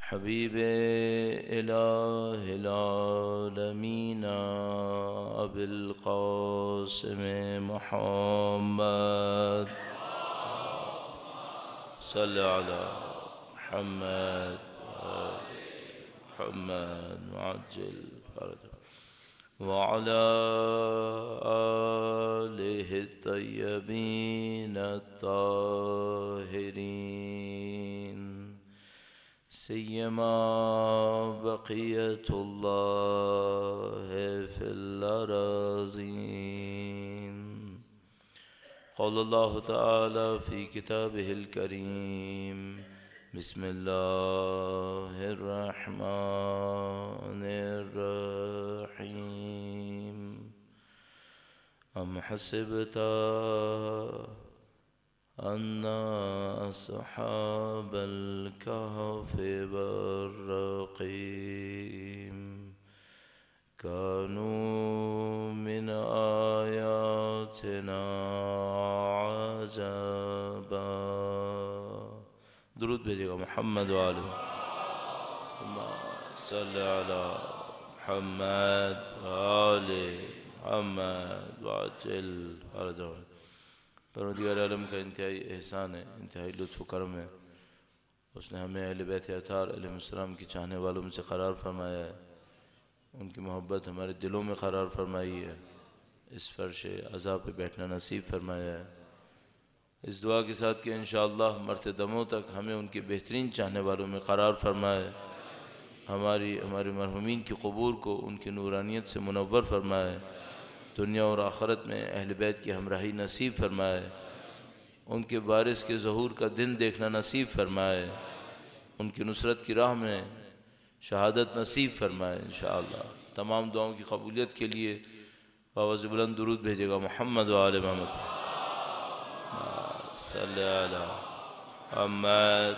حبیب الہ العالمین ابی القاسم محمد صلی علی محمد محمد معجل فرج وعلى آلہ الطیبین الطاہرین سیما بقیت اللہ فی الارضین قال اللہ تعالی فی کتابہ الکریم بسم اللہ الرحمن الرحیم ام حسبت ان اصحاب الكهف والرقیم كانوا من آیاتنا عجبا. درود بھیجے گا محمد وآلہ اللہم صلی علی محمد وآلہ محمد وعجل فرجهم. پروردگار عالم کا انتہائی احسان ہے، انتہائی لطف و کرم ہے. اس نے ہمیں اہل بیت اطہار علیہ السلام کی چاہنے والوں میں سے قرار فرمایا ہے، ان کی محبت ہمارے دلوں میں قرار فرمائی ہے، اس فرش عزا پہ بیٹھنا نصیب فرمایا ہے. اس دعا کے ساتھ کہ انشاءاللہ مرتے دموں تک ہمیں ان کے بہترین چاہنے والوں میں قرار فرمائے، ہمارے مرحومین کی قبور کو ان کی نورانیت سے منور فرمائے، دنیا اور آخرت میں اہل بیت کی ہمراہی نصیب فرمائے، ان کے وارث کے ظہور کا دن دیکھنا نصیب فرمائے، ان کی نصرت کی راہ میں شہادت نصیب فرمائے انشاءاللہ. تمام دعاؤں کی قبولیت کے لیے باواز بلند درود بھیجے گا محمد وآل محمد صلی علی محمد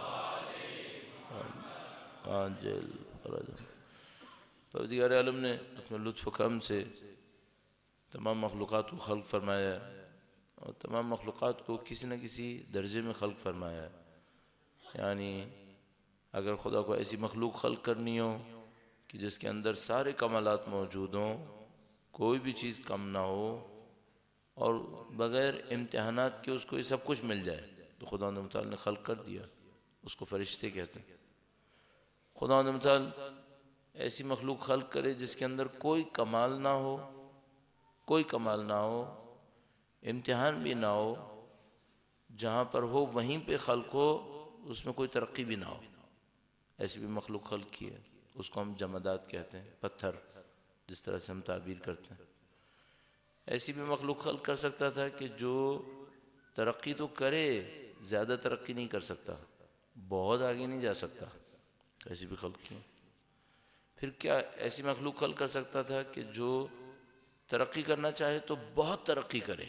عاجل فرج. پروردگار عالم نے اپنے لطف و کرم سے تمام مخلوقات کو خلق فرمایا ہے، اور تمام مخلوقات کو کسی نہ کسی درجے میں خلق فرمایا ہے. یعنی اگر خدا کو ایسی مخلوق خلق کرنی ہو کہ جس کے اندر سارے کمالات موجود ہوں، کوئی بھی چیز کم نہ ہو، اور بغیر امتحانات کے اس کو یہ سب کچھ مل جائے، تو خدا متعال نے خلق کر دیا. اس کو فرشتے کہتے ہیں. خدا متعال ایسی مخلوق خلق کرے جس کے اندر کوئی کمال نہ ہو، کوئی کمال نہ ہو، امتحان بھی نہ ہو، جہاں پر ہو وہیں پہ خلق ہو، اس میں کوئی ترقی بھی نہ ہو، ایسی بھی مخلوق خلق کی ہے. اس کو ہم جمادات کہتے ہیں، پتھر جس طرح سے ہم تعبیر کرتے ہیں. ایسی بھی مخلوق خلق کر سکتا تھا کہ جو ترقی تو کرے، زیادہ ترقی نہیں کر سکتا، بہت آگے نہیں جا سکتا، ایسی بھی خلق کی. پھر کیا ایسی مخلوق خلق کر سکتا تھا کہ جو ترقی کرنا چاہے تو بہت ترقی کرے،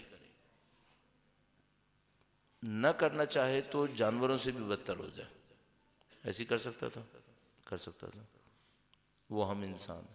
نہ کرنا چاہے تو جانوروں سے بھی بدتر ہو جائے. ایسی کر سکتا تھا؟ کر سکتا تھا. وہ ہم انسان.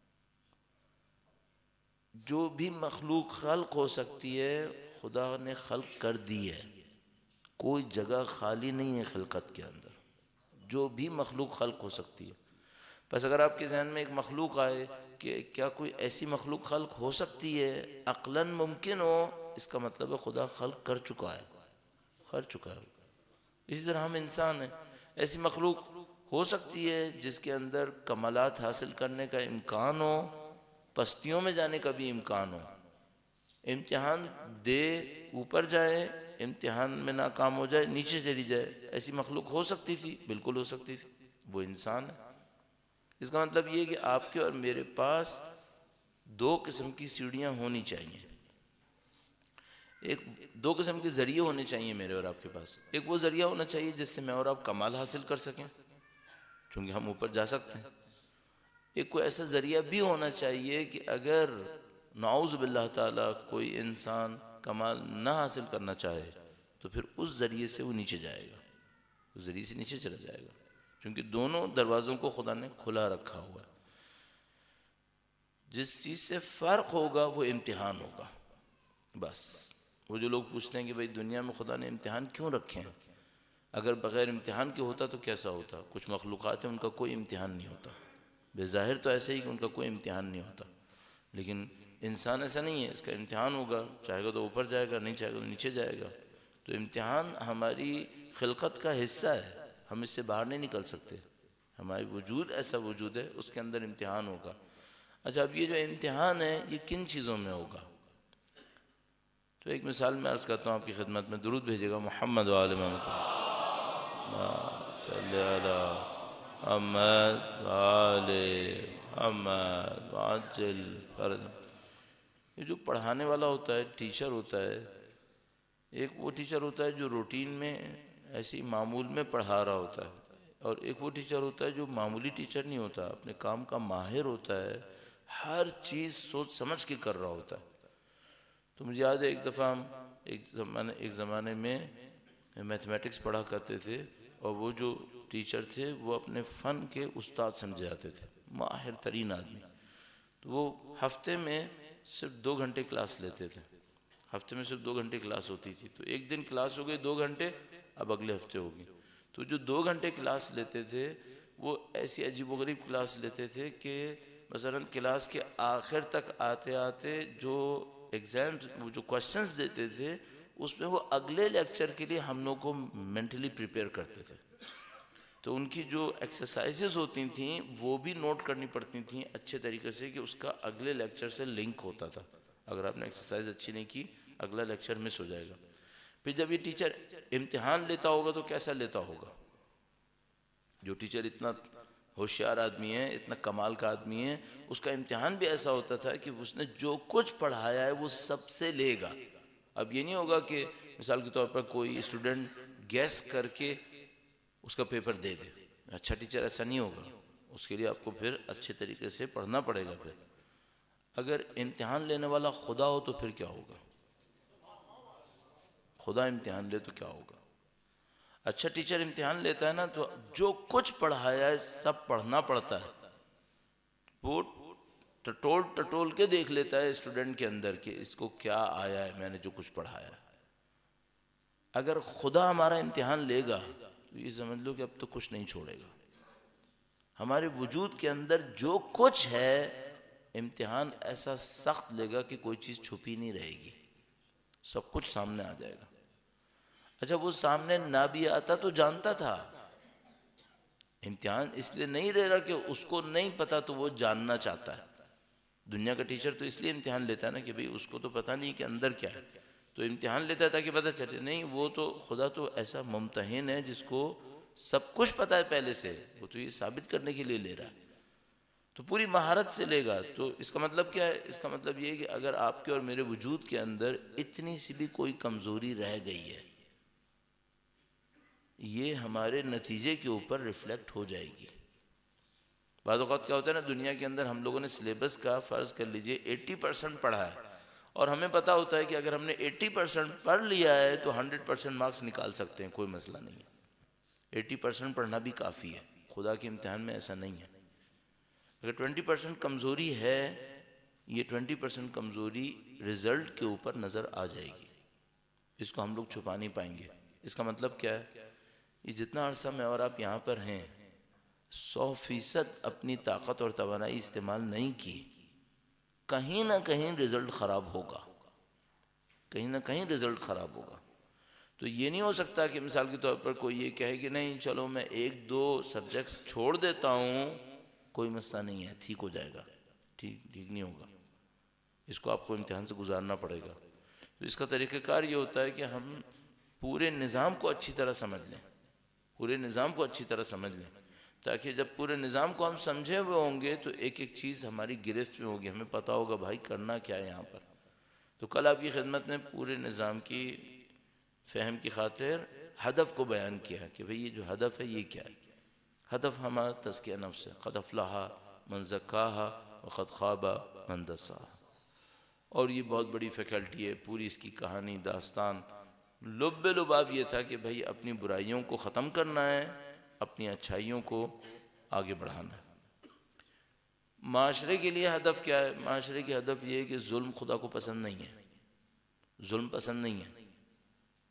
جو بھی مخلوق خلق ہو سکتی ہے خدا نے خلق کر دی ہے، کوئی جگہ خالی نہیں ہے خلقت کے اندر. جو بھی مخلوق خلق ہو سکتی ہے. بس اگر آپ کے ذہن میں ایک مخلوق آئے کہ کیا کوئی ایسی مخلوق خلق ہو سکتی ہے، عقلاً ممکن ہو، اس کا مطلب ہے خدا خلق کر چکا ہے، کر چکا ہے. اسی طرح ہم انسان ہیں. ایسی مخلوق ہو سکتی ہے جس کے اندر کمالات حاصل کرنے کا امکان ہو، پستیوں میں جانے کا بھی امکان ہو، امتحان دے اوپر جائے، امتحان میں ناکام ہو جائے نیچے چلی جائے. ایسی مخلوق ہو سکتی تھی، بالکل ہو سکتی تھی. وہ انسان ہے. اس کا مطلب یہ کہ آپ کے اور میرے پاس دو قسم کی سیڑھیاں ہونی چاہیے. دو قسم کے ذریعے ہونے چاہیے میرے اور آپ کے پاس. ایک وہ ذریعہ ہونا چاہیے جس سے میں اور آپ کمال حاصل کر سکیں، چونکہ ہم اوپر جا سکتے ہیں. ایک کوئی ایسا ذریعہ بھی ہونا چاہیے کہ اگر نعوذ باللہ تعالی کوئی انسان کمال نہ حاصل کرنا چاہے تو پھر اس ذریعے سے وہ نیچے جائے گا، اس ذریعے سے نیچے چلا جائے گا، کیونکہ دونوں دروازوں کو خدا نے کھلا رکھا ہوا ہے. جس چیز سے فرق ہوگا وہ امتحان ہوگا. بس وہ جو لوگ پوچھتے ہیں کہ بھئی دنیا میں خدا نے امتحان کیوں رکھے ہیں، اگر بغیر امتحان کے ہوتا تو کیسا ہوتا؟ کچھ مخلوقات ہیں ان کا کوئی امتحان نہیں ہوتا، بظاہر تو ایسے ہی کہ ان کا کوئی امتحان نہیں ہوتا، لیکن انسان ایسا نہیں ہے، اس کا امتحان ہوگا، چاہے گا تو اوپر جائے گا، نہیں چاہے گا تو نیچے جائے گا۔ تو امتحان ہماری خلقت کا حصہ ہے، ہم اس سے باہر نہیں نکل سکتے، ہماری وجود ایسا وجود ہے، اس کے اندر امتحان ہوگا۔ اچھا، اب یہ جو امتحان ہے یہ کن چیزوں میں ہوگا؟ تو ایک مثال میں عرض کرتا ہوں آپ کی خدمت میں، درود بھیجے گا محمد و آل محمد، صلی علی محمد و آل محمد وعجل فرج۔ یہ جو پڑھانے والا ہوتا ہے، ٹیچر ہوتا ہے، ایک وہ ٹیچر ہوتا ہے جو روٹین میں ایسی معمول میں پڑھا رہا ہوتا ہے، اور ایک وہ ٹیچر ہوتا ہے جو معمولی ٹیچر نہیں ہوتا، اپنے کام کا ماہر ہوتا ہے، ہر چیز سوچ سمجھ کے کر رہا ہوتا ہے۔ تو مجھے یاد ہے ایک دفعہ ہم ایک زمانے میں میتھمیٹکس پڑھا کرتے تھے، اور وہ جو ٹیچر تھے وہ اپنے فن کے استاد سمجھے جاتے تھے، ماہر ترین آدمی۔ تو وہ ہفتے میں صرف 2 گھنٹے کلاس لیتے تھے، ہفتے میں صرف 2 گھنٹے کلاس ہوتی تھی، تو ایک دن کلاس ہو گئی 2 گھنٹے، اب اگلے ہفتے ہوگی۔ تو جو 2 گھنٹے کلاس لیتے تھے وہ ایسی عجیب و غریب کلاس لیتے تھے کہ مثلاً کلاس کے آخر تک آتے آتے جو ایگزامز، وہ جو کوشچنز دیتے تھے اس میں وہ اگلے لیکچر کے لیے ہم لوگ کو مینٹلی پریپیئر کرتے تھے۔ تو ان کی جو ایکسرسائزز ہوتی تھیں وہ بھی نوٹ کرنی پڑتی تھیں اچھے طریقے سے کہ اس کا اگلے لیکچر سے لنک ہوتا تھا، اگر آپ نے ایکسرسائز اچھی نہیں کی اگلا لیکچر مس ہو جائے گا۔ پھر جب یہ ٹیچر امتحان لیتا ہوگا تو کیسا لیتا ہوگا؟ جو ٹیچر اتنا ہوشیار آدمی ہے، اتنا کمال کا آدمی ہے، اس کا امتحان بھی ایسا ہوتا تھا کہ اس نے جو کچھ پڑھایا ہے وہ سب سے لے گا۔ اب یہ نہیں ہوگا کہ مثال کے طور پر کوئی اسٹوڈنٹ گیس کر کے اس کا پیپر دے دے، اچھا ٹیچر ایسا نہیں ہوگا، اس کے لیے آپ کو پھر اچھے طریقے سے پڑھنا پڑے گا۔ پھر اگر امتحان لینے والا خدا ہو تو پھر کیا ہوگا؟ خدا امتحان لے تو کیا ہوگا؟ اچھا ٹیچر امتحان لیتا ہے نا تو جو کچھ پڑھایا ہے سب پڑھنا پڑتا ہے، وہ ٹٹول کے دیکھ لیتا ہے اسٹوڈنٹ کے اندر کہ اس کو کیا آیا ہے میں نے جو کچھ پڑھایا ہے۔ اگر خدا ہمارا امتحان لے گا تو یہ سمجھ لو کہ اب تو کچھ نہیں چھوڑے گا، ہمارے وجود کے اندر جو کچھ ہے امتحان ایسا سخت لے گا کہ کوئی چیز چھپی نہیں رہے گی، سب کچھ سامنے آ جائے گا۔ اچھا وہ سامنے نہ بھی آتا تو جانتا تھا، امتحان اس لیے نہیں لے رہا کہ اس کو نہیں پتا تو وہ جاننا چاہتا ہے۔ دنیا کا ٹیچر تو اس لیے امتحان لیتا ہے نا کہ بھئی اس کو تو پتہ نہیں کہ اندر کیا ہے، تو امتحان لیتا ہے تاکہ پتہ چلے۔ نہیں، وہ تو خدا تو ایسا ممتحن ہے جس کو سب کچھ پتہ ہے پہلے سے، وہ تو یہ ثابت کرنے کے لیے لے رہا ہے، تو پوری مہارت سے لے گا۔ تو اس کا مطلب کیا ہے؟ اس کا مطلب یہ ہے کہ اگر آپ کے اور میرے وجود کے اندر اتنی سی بھی کوئی کمزوری رہ گئی ہے، یہ ہمارے نتیجے کے اوپر ریفلیکٹ ہو جائے گی۔ بعض اوقات کیا ہوتا ہے نا، دنیا کے اندر ہم لوگوں نے سلیبس کا فرض کر لیجئے 80% پڑھا ہے، اور ہمیں پتا ہوتا ہے کہ اگر ہم نے 80% پڑھ لیا ہے تو 100% مارکس نکال سکتے ہیں، کوئی مسئلہ نہیں ہے۔ 80% پڑھنا بھی کافی ہے، خدا کے امتحان میں ایسا نہیں ہے۔ اگر 20% کمزوری ہے، یہ 20% کمزوری رزلٹ کے اوپر نظر آ جائے گی، اس کو ہم لوگ چھپا نہیں پائیں گے۔ اس کا مطلب کیا ہے؟ یہ جتنا عرصہ میں اور آپ یہاں پر ہیں 100% اپنی طاقت اور توانائی استعمال نہیں کی، کہیں نہ کہیں رزلٹ خراب ہوگا، کہیں نہ کہیں رزلٹ خراب ہوگا۔ تو یہ نہیں ہو سکتا کہ مثال کے طور پر کوئی یہ کہے کہ نہیں چلو میں 1-2 سبجیکٹس چھوڑ دیتا ہوں، کوئی مسئلہ نہیں ہے، ٹھیک ہو جائے گا۔ ٹھیک نہیں ہوگا، اس کو آپ کو امتحان سے گزارنا پڑے گا۔ تو اس کا طریقہ کار یہ ہوتا ہے کہ ہم پورے نظام کو اچھی طرح سمجھ لیں، پورے نظام کو اچھی طرح سمجھ لیں، تاکہ جب پورے نظام کو ہم سمجھے ہوئے ہوں گے تو ایک ایک چیز ہماری گرفت میں ہوگی، ہمیں پتہ ہوگا بھائی کرنا کیا ہے یہاں پر۔ تو کل آپ کی خدمت میں پورے نظام کی فہم کی خاطر ہدف کو بیان کیا کہ بھئی یہ جو ہدف ہے یہ کیا ہے۔ ہدف ہمارا تزکیہ نفس ہے، قد افلح من زکاہا وقد خاب من دساہا، اور یہ بہت بڑی فیکلٹی ہے، پوری اس کی کہانی داستان لب لباب یہ تھا کہ بھئی اپنی برائیوں کو ختم کرنا ہے، اپنی اچھائیوں کو آگے بڑھانا ہے۔ معاشرے کے لیے ہدف کیا ہے؟ معاشرے کی ہدف یہ ہے کہ ظلم خدا کو پسند نہیں ہے، ظلم پسند نہیں ہے۔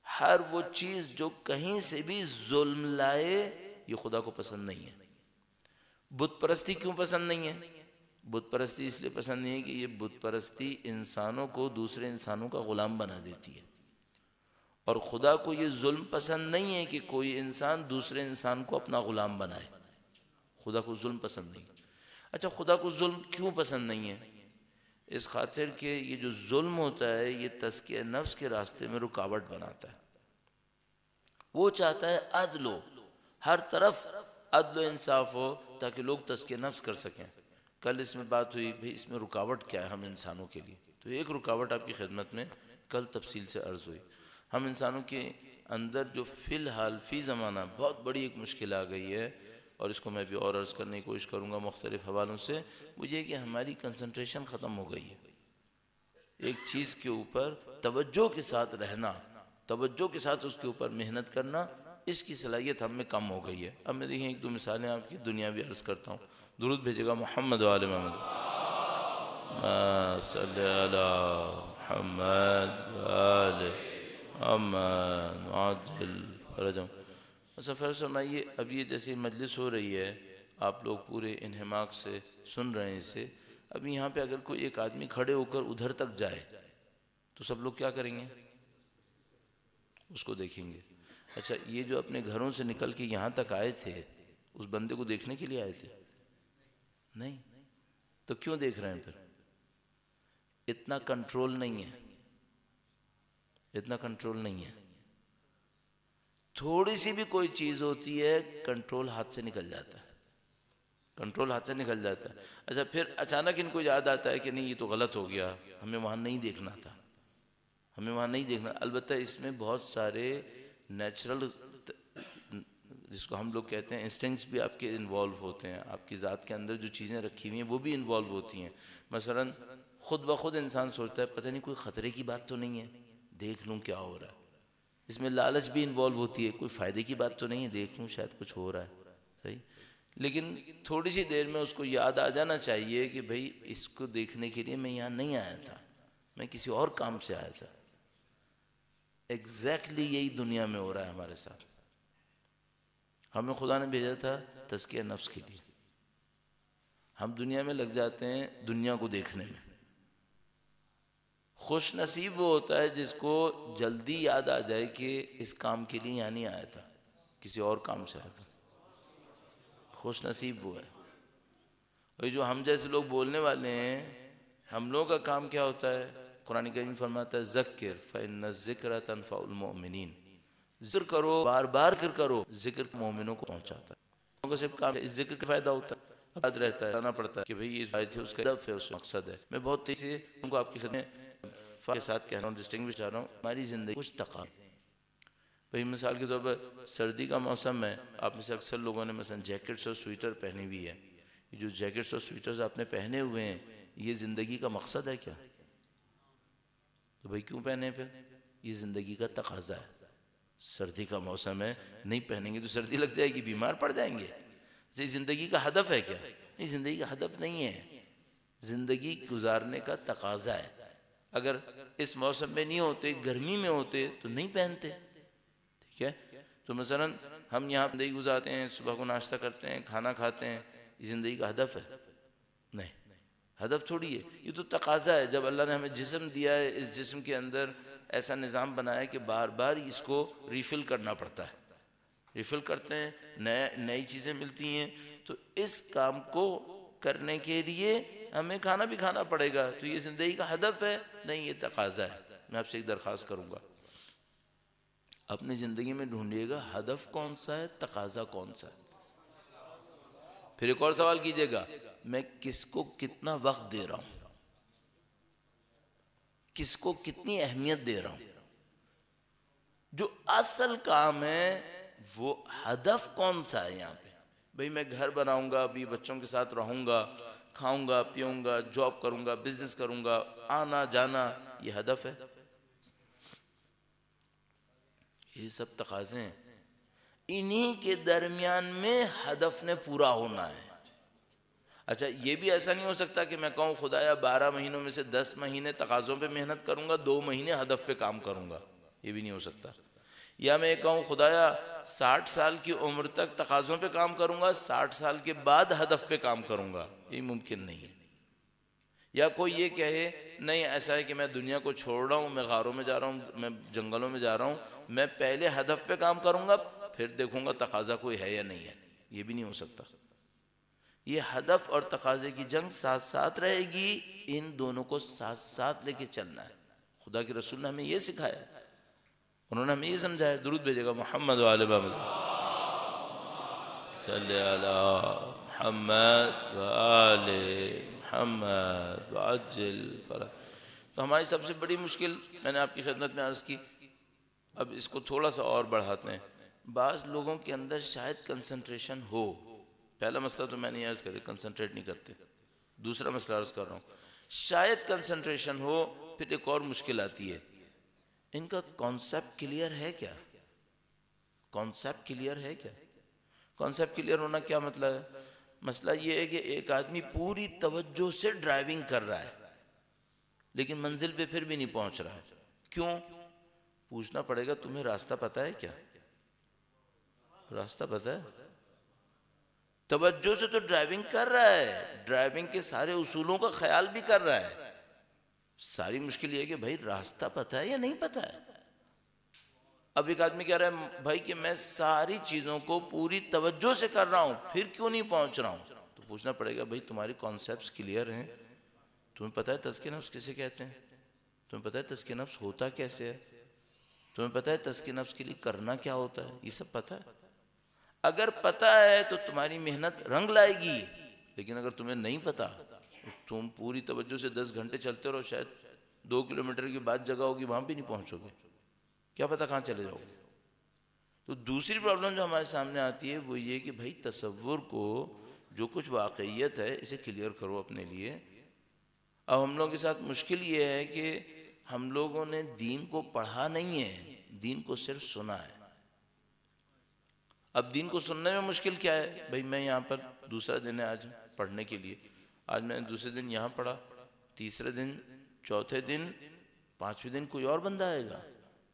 ہر وہ چیز جو کہیں سے بھی ظلم لائے یہ خدا کو پسند نہیں ہے۔ بت پرستی کیوں پسند نہیں ہے؟ بت پرستی اس لیے پسند نہیں ہے کہ یہ بت پرستی انسانوں کو دوسرے انسانوں کا غلام بنا دیتی ہے، اور خدا کو یہ ظلم پسند نہیں ہے کہ کوئی انسان دوسرے انسان کو اپنا غلام بنائے۔ خدا کو ظلم پسند نہیں۔ اچھا، خدا کو ظلم کیوں پسند نہیں ہے؟ اس خاطر کہ یہ جو ظلم ہوتا ہے یہ تزکیہ نفس کے راستے میں رکاوٹ بناتا ہے۔ وہ چاہتا ہے عدل ہو، ہر طرف عدل و انصاف ہو تاکہ لوگ تزکیہ نفس کر سکیں۔ کل اس میں بات ہوئی بھئی اس میں رکاوٹ کیا ہے ہم انسانوں کے لیے، تو ایک رکاوٹ آپ کی خدمت میں کل تفصیل سے عرض ہوئی۔ ہم انسانوں کے اندر جو فی الحال فی زمانہ بہت بڑی ایک مشکل آ گئی ہے، اور اس کو میں بھی اور عرض کرنے کی کوشش کروں گا مختلف حوالوں سے، وہ یہ کہ ہماری کنسنٹریشن ختم ہو گئی ہے۔ ایک چیز کے اوپر توجہ کے ساتھ رہنا، توجہ کے ساتھ اس کے اوپر محنت کرنا، اس کی صلاحیت ہم میں کم ہو گئی ہے۔ اب میں دیکھیں ایک دو مثالیں آپ کی دنیاوی عرض کرتا ہوں۔ درود بھیجے گا محمد و آل محمد، صلی علی محمد و آل محمد عاجل فرجہم۔ سفر فرمائیے، اب یہ جیسے مجلس ہو رہی ہے، آپ لوگ پورے انہماک سے سن رہے ہیں اسے، اب یہاں پہ اگر کوئی ایک آدمی کھڑے ہو کر ادھر تک جائے تو سب لوگ کیا کریں گے؟ اس کو دیکھیں گے۔ اچھا، یہ جو اپنے گھروں سے نکل کے یہاں تک آئے تھے اس بندے کو دیکھنے کے لیے آئے تھے؟ نہیں، تو کیوں دیکھ رہے ہیں پھر؟ اتنا کنٹرول نہیں ہے، اتنا کنٹرول نہیں ہے۔ تھوڑی سی بھی کوئی چیز ہوتی ہے کنٹرول ہاتھ سے نکل جاتا ہے، کنٹرول ہاتھ سے نکل جاتا ہے۔ اچھا، پھر اچانک ان کو یاد آتا ہے کہ نہیں یہ تو غلط ہو گیا، ہمیں وہاں نہیں دیکھنا تھا، ہمیں وہاں نہیں دیکھنا۔ البتہ اس میں بہت سارے نیچرل، جس کو ہم لوگ کہتے ہیں انسٹنکٹس بھی آپ کے انوالو ہوتے ہیں، آپ کی ذات کے اندر جو چیزیں رکھی ہوئی ہیں وہ بھی انوالو ہوتی ہیں۔ مثلا خود بخود انسان سوچتا ہے پتہ نہیں کوئی خطرے کی بات تو نہیں ہے، دیکھ لوں کیا ہو رہا ہے۔ اس میں لالچ بھی انوالو ہوتی ہے، کوئی فائدے کی بات تو نہیں ہے، دیکھ لوں شاید کچھ ہو رہا ہے، صحیح۔ لیکن تھوڑی سی دیر میں اس کو یاد آ جانا چاہیے کہ بھئی اس کو دیکھنے کے لیے میں یہاں نہیں آیا تھا، میں کسی اور کام سے آیا تھا۔ ایگزیکٹلی یہی دنیا میں ہو رہا ہے ہمارے ساتھ۔ ہمیں خدا نے بھیجا تھا تزکیہ نفس کے لیے، ہم دنیا میں لگ جاتے ہیں دنیا کو دیکھنے میں۔ خوش نصیب وہ ہوتا ہے جس کو جلدی یاد آ جائے کہ اس کام کے لیے یہاں نہیں آیا تھا، کسی اور کام سے آیا تھا۔ خوش نصیب وہ ہے۔ اور جو ہم جیسے لوگ بولنے والے ہیں، ہم لوگوں کا کام کیا ہوتا ہے؟ قرآن کریم فرماتا ہے ذکر فإن الذکر تنفع المؤمنین، ذکر کرو، بار بار ذکر کرو، ذکر مومنوں کو پہنچاتا ہے۔ لوگوں کا صرف کام اس ذکر کا فائدہ ہوتا ہے، یاد رہتا ہے، آنا پڑتا ہے کہ بھئی یہ آیت ہے، اس کا ہدف ہے، اس کا مقصد ہے۔ میں بہت تیزی سے ان کو آپ کی خدمت کے ساتھ کہہ رہا ہوں، ڈسٹنگوش چاہ رہا ہوں، ہماری زندگی کچھ تقاضے۔ بھئی مثال کے طور پر سردی کا موسم ہے، آپ میں سے اکثر لوگوں نے مثلا جیکٹس اور سویٹر پہنی ہوئی ہے۔ یہ جو جیکٹس اور سویٹرز آپ نے پہنے ہوئے ہیں، یہ زندگی کا مقصد ہے کیا؟ تو بھئی کیوں پہنے پھر؟ یہ زندگی کا تقاضا ہے۔ سردی کا موسم ہے، نہیں پہنیں گے تو سردی لگ جائے گی، بیمار پڑ جائیں گے۔ یہ زندگی کا ہدف ہے کیا؟ نہیں، زندگی کا ہدف نہیں ہے، زندگی گزارنے کا تقاضا ہے۔ اگر اس موسم میں نہیں ہوتے، گرمی میں ہوتے تو نہیں پہنتے، ٹھیک ہے؟ تو مثلا ہم یہاں زندگی گزارتے ہیں، صبح کو ناشتہ کرتے ہیں، کھانا کھاتے ہیں، یہ زندگی کا ہدف ہے؟ نہیں، ہدف تھوڑی ہے، یہ تو تقاضا ہے۔ جب اللہ نے ہمیں جسم دیا ہے، اس جسم کے اندر ایسا نظام بنایا کہ بار بار اس کو ریفل کرنا پڑتا ہے، ریفل کرتے ہیں، نئی چیزیں ملتی ہیں، تو اس کام کو کرنے کے لیے ہمیں کھانا بھی کھانا پڑے گا۔ تو یہ زندگی کا ہدف ہے؟ نہیں، یہ تقاضا ہے۔ میں آپ سے ایک درخواست کروں گا، اپنی زندگی میں ڈھونڈیے گا ہدف کون سا ہے، تقاضا کون سا ہے۔ پھر ایک اور سوال کیجئے گا، میں کس کو کتنا وقت دے رہا ہوں، کس کو کتنی اہمیت دے رہا ہوں۔ جو اصل کام ہے وہ ہدف کون سا ہے یہاں پہ؟ بھئی میں گھر بناؤں گا، بھی بچوں کے ساتھ رہوں گا، کھاؤں گا، پیوں گا، جاب کروں گا، بزنس کروں گا، آنا جانا، یہ ہدف ہے؟ یہ سب تقاضے ہیں، انہی کے درمیان میں ہدف نے پورا ہونا ہے۔ اچھا، یہ بھی ایسا نہیں ہو سکتا کہ میں کہوں خدایا 12 مہینوں میں سے 10 مہینے تقاضوں پہ محنت کروں گا، 2 مہینے ہدف پہ کام کروں گا، یہ بھی نہیں ہو سکتا۔ یا میں یہ کہوں خدایا 60 سال کی عمر تک تقاضوں پہ کام کروں گا، 60 سال کے بعد ہدف پہ کام کروں گا، یہ ممکن نہیں ہے۔ یا کوئی یہ کہے نہیں ایسا ہے کہ میں دنیا کو چھوڑ رہا ہوں، میں غاروں میں جا رہا ہوں، میں جنگلوں میں جا رہا ہوں، میں پہلے ہدف پہ کام کروں گا پھر دیکھوں گا تقاضا کوئی ہے یا نہیں ہے، یہ بھی نہیں ہو سکتا۔ یہ ہدف اور تقاضے کی جنگ ساتھ ساتھ رہے گی، ان دونوں کو ساتھ ساتھ لے کے چلنا ہے۔ خدا کے رسول نے ہمیں یہ سکھایا، انہوں نے ہمیں یہ سمجھایا۔ درود بھیجے گا محمد وآل محمد، صلی علی محمد وآل محمد وعجل فرج۔ تو ہماری سب سے بڑی مشکل میں نے آپ کی خدمت میں عرض کی، اب اس کو تھوڑا سا اور بڑھاتے ہیں۔ بعض لوگوں کے اندر شاید کنسنٹریشن ہو، پہلا مسئلہ تو میں نہیں عرض کرتے کنسنٹریٹ نہیں کرتے، دوسرا مسئلہ عرض کر رہا ہوں، شاید کنسنٹریشن ہو۔ پھر ایک اور مشکل آتی ہے، ان کا کانسیپٹ کلیئر ہے کیا؟ کانسیپٹ کلیئر ہے کیا؟ کانسیپٹ کلیئر ہونا کیا مطلب ہے؟ مسئلہ یہ ہے کہ ایک آدمی پوری توجہ سے ڈرائیونگ کر رہا ہے لیکن منزل پہ پھر بھی نہیں پہنچ رہا ہے، کیوں؟ پوچھنا پڑے گا تمہیں راستہ پتہ ہے کیا؟ راستہ پتہ ہے؟ توجہ سے تو ڈرائیونگ کر رہا ہے، ڈرائیونگ کے سارے اصولوں کا خیال بھی کر رہا ہے، ساری مشکل یہ ہے کہ بھائی راستہ پتہ ہے یا نہیں پتہ ہے؟ اب ایک آدمی کہہ رہا ہے بھائی کہ میں ساری چیزوں کو پوری توجہ سے کر رہا ہوں پھر کیوں نہیں پہنچ رہا ہوں؟ تو پوچھنا پڑے گا بھائی تمہاری کانسیپٹس کلیئر ہیں؟ تمہیں پتہ ہے تزکیہ نفس کسے کہتے ہیں؟ تمہیں پتہ ہے تزکیہ نفس ہوتا کیسے ہے؟ تمہیں پتہ ہے تزکیہ نفس کے لیے کرنا کیا ہوتا ہے؟ یہ سب پتہ ہے؟ اگر پتہ ہے تو تمہاری محنت رنگ لائے گی، لیکن اگر تمہیں نہیں پتہ تم پوری توجہ سے 10 گھنٹے چلتے رہو، شاید 2 کلومیٹر کی بعد جگہ ہوگی وہاں بھی نہیں پہنچو گے، کیا پتہ کہاں چلے جاؤ گے۔ تو دوسری پرابلم جو ہمارے سامنے آتی ہے وہ یہ کہ بھائی تصور کو، جو کچھ واقعیت ہے اسے کلیئر کرو اپنے لیے۔ اب ہم لوگوں کے ساتھ مشکل یہ ہے کہ ہم لوگوں نے دین کو پڑھا نہیں ہے، دین کو صرف سنا ہے۔ اب دین کو سننے میں مشکل کیا ہے؟ بھائی میں یہاں پر دوسرا دن ہے آج پڑھنے کے لیے، آج میں نے دوسرے دن یہاں پڑھا، تیسرے دن، چوتھے دن، پانچویں دن کوئی اور بندہ آئے گا،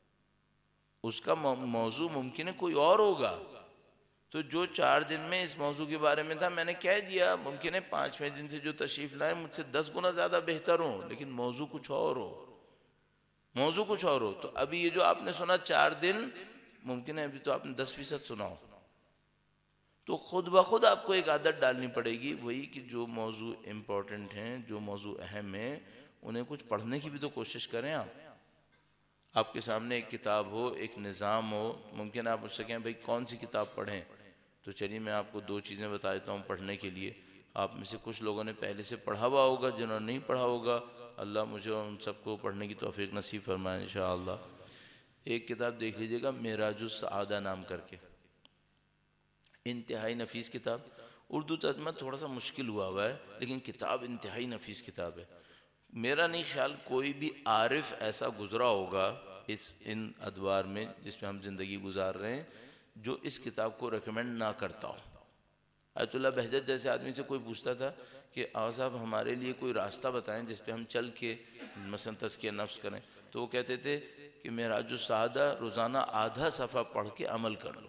اس کا موضوع ممکن ہے کوئی اور ہوگا، تو جو 4 دن میں اس موضوع کے بارے میں تھا میں نے کہہ دیا، ممکن ہے 5ویں دن سے جو تشریف لائے مجھ سے 10 گنا زیادہ بہتر ہوں، لیکن موضوع کچھ اور ہو، موضوع کچھ اور ہو۔ تو ابھی یہ جو آپ نے سنا 4 دن، ممکن ہے ابھی تو آپ نے 10% سنا ہو، تو خود بخود آپ کو ایک عادت ڈالنی پڑے گی، وہی کہ جو موضوع امپورٹنٹ ہیں، جو موضوع اہم ہیں، انہیں کچھ پڑھنے کی بھی تو کوشش کریں۔ آپ کے سامنے ایک کتاب ہو، ایک نظام ہو، ممکن آپ مجھ سے کہیں بھائی کون سی کتاب پڑھیں، تو چلیے میں آپ کو 2 چیزیں بتا دیتا ہوں پڑھنے کے لیے۔ آپ میں سے کچھ لوگوں نے پہلے سے پڑھا ہوا ہوگا، جنہوں نے نہیں پڑھا ہوگا اللہ مجھے اور ان سب کو پڑھنے کی توفیق نصیب فرمائے انشاءاللہ۔ ایک کتاب دیکھ لیجئے گا، معراج السعادہ نام کر کے، انتہائی نفیس کتاب، اردو ترجمہ تھوڑا سا مشکل ہوا ہے لیکن کتاب انتہائی نفیس کتاب ہے۔ میرا نہیں خیال کوئی بھی عارف ایسا گزرا ہوگا ان ادوار میں جس میں ہم زندگی گزار رہے ہیں جو اس کتاب کو ریکمینڈ نہ کرتا ہو۔ آیت اللہ بہجت جیسے آدمی سے کوئی پوچھتا تھا کہ آقا صاحب ہمارے لیے کوئی راستہ بتائیں جس پہ ہم چل کے مثلا تزکیہ نفس کریں، تو وہ کہتے تھے کہ معراج السعادہ روزانہ آدھا صفحہ پڑھ کے عمل کر لو۔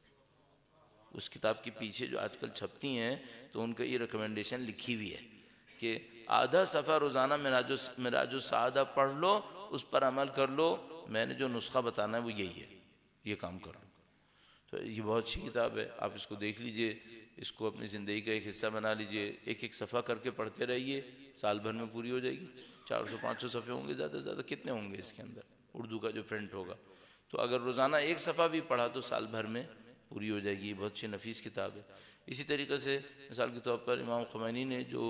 اس کتاب کے پیچھے جو آج کل چھپتی ہیں تو ان کا یہ ریکمنڈیشن لکھی ہوئی ہے کہ آدھا صفحہ روزانہ معراج السعادہ پڑھ لو، اس پر عمل کر لو، میں نے جو نسخہ بتانا ہے وہ یہی ہے، یہ کام کر لو۔ تو یہ بہت اچھی کتاب ہے، آپ اس کو دیکھ لیجئے، اس کو اپنی زندگی کا ایک حصہ بنا لیجئے، ایک ایک صفحہ کر کے پڑھتے رہیے، سال بھر میں پوری ہو جائے گی۔ 400-500 صفحے ہوں گے، زیادہ سے زیادہ کتنے ہوں گے اس کے اندر اردو کا جو پرنٹ ہوگا، تو اگر روزانہ ایک صفحہ بھی پڑھا تو سال بھر میں پوری ہو جائے گی۔ یہ بہت اچھی نفیس کتاب ہے۔ اسی طریقے سے مثال کے طور پر امام خمینی نے جو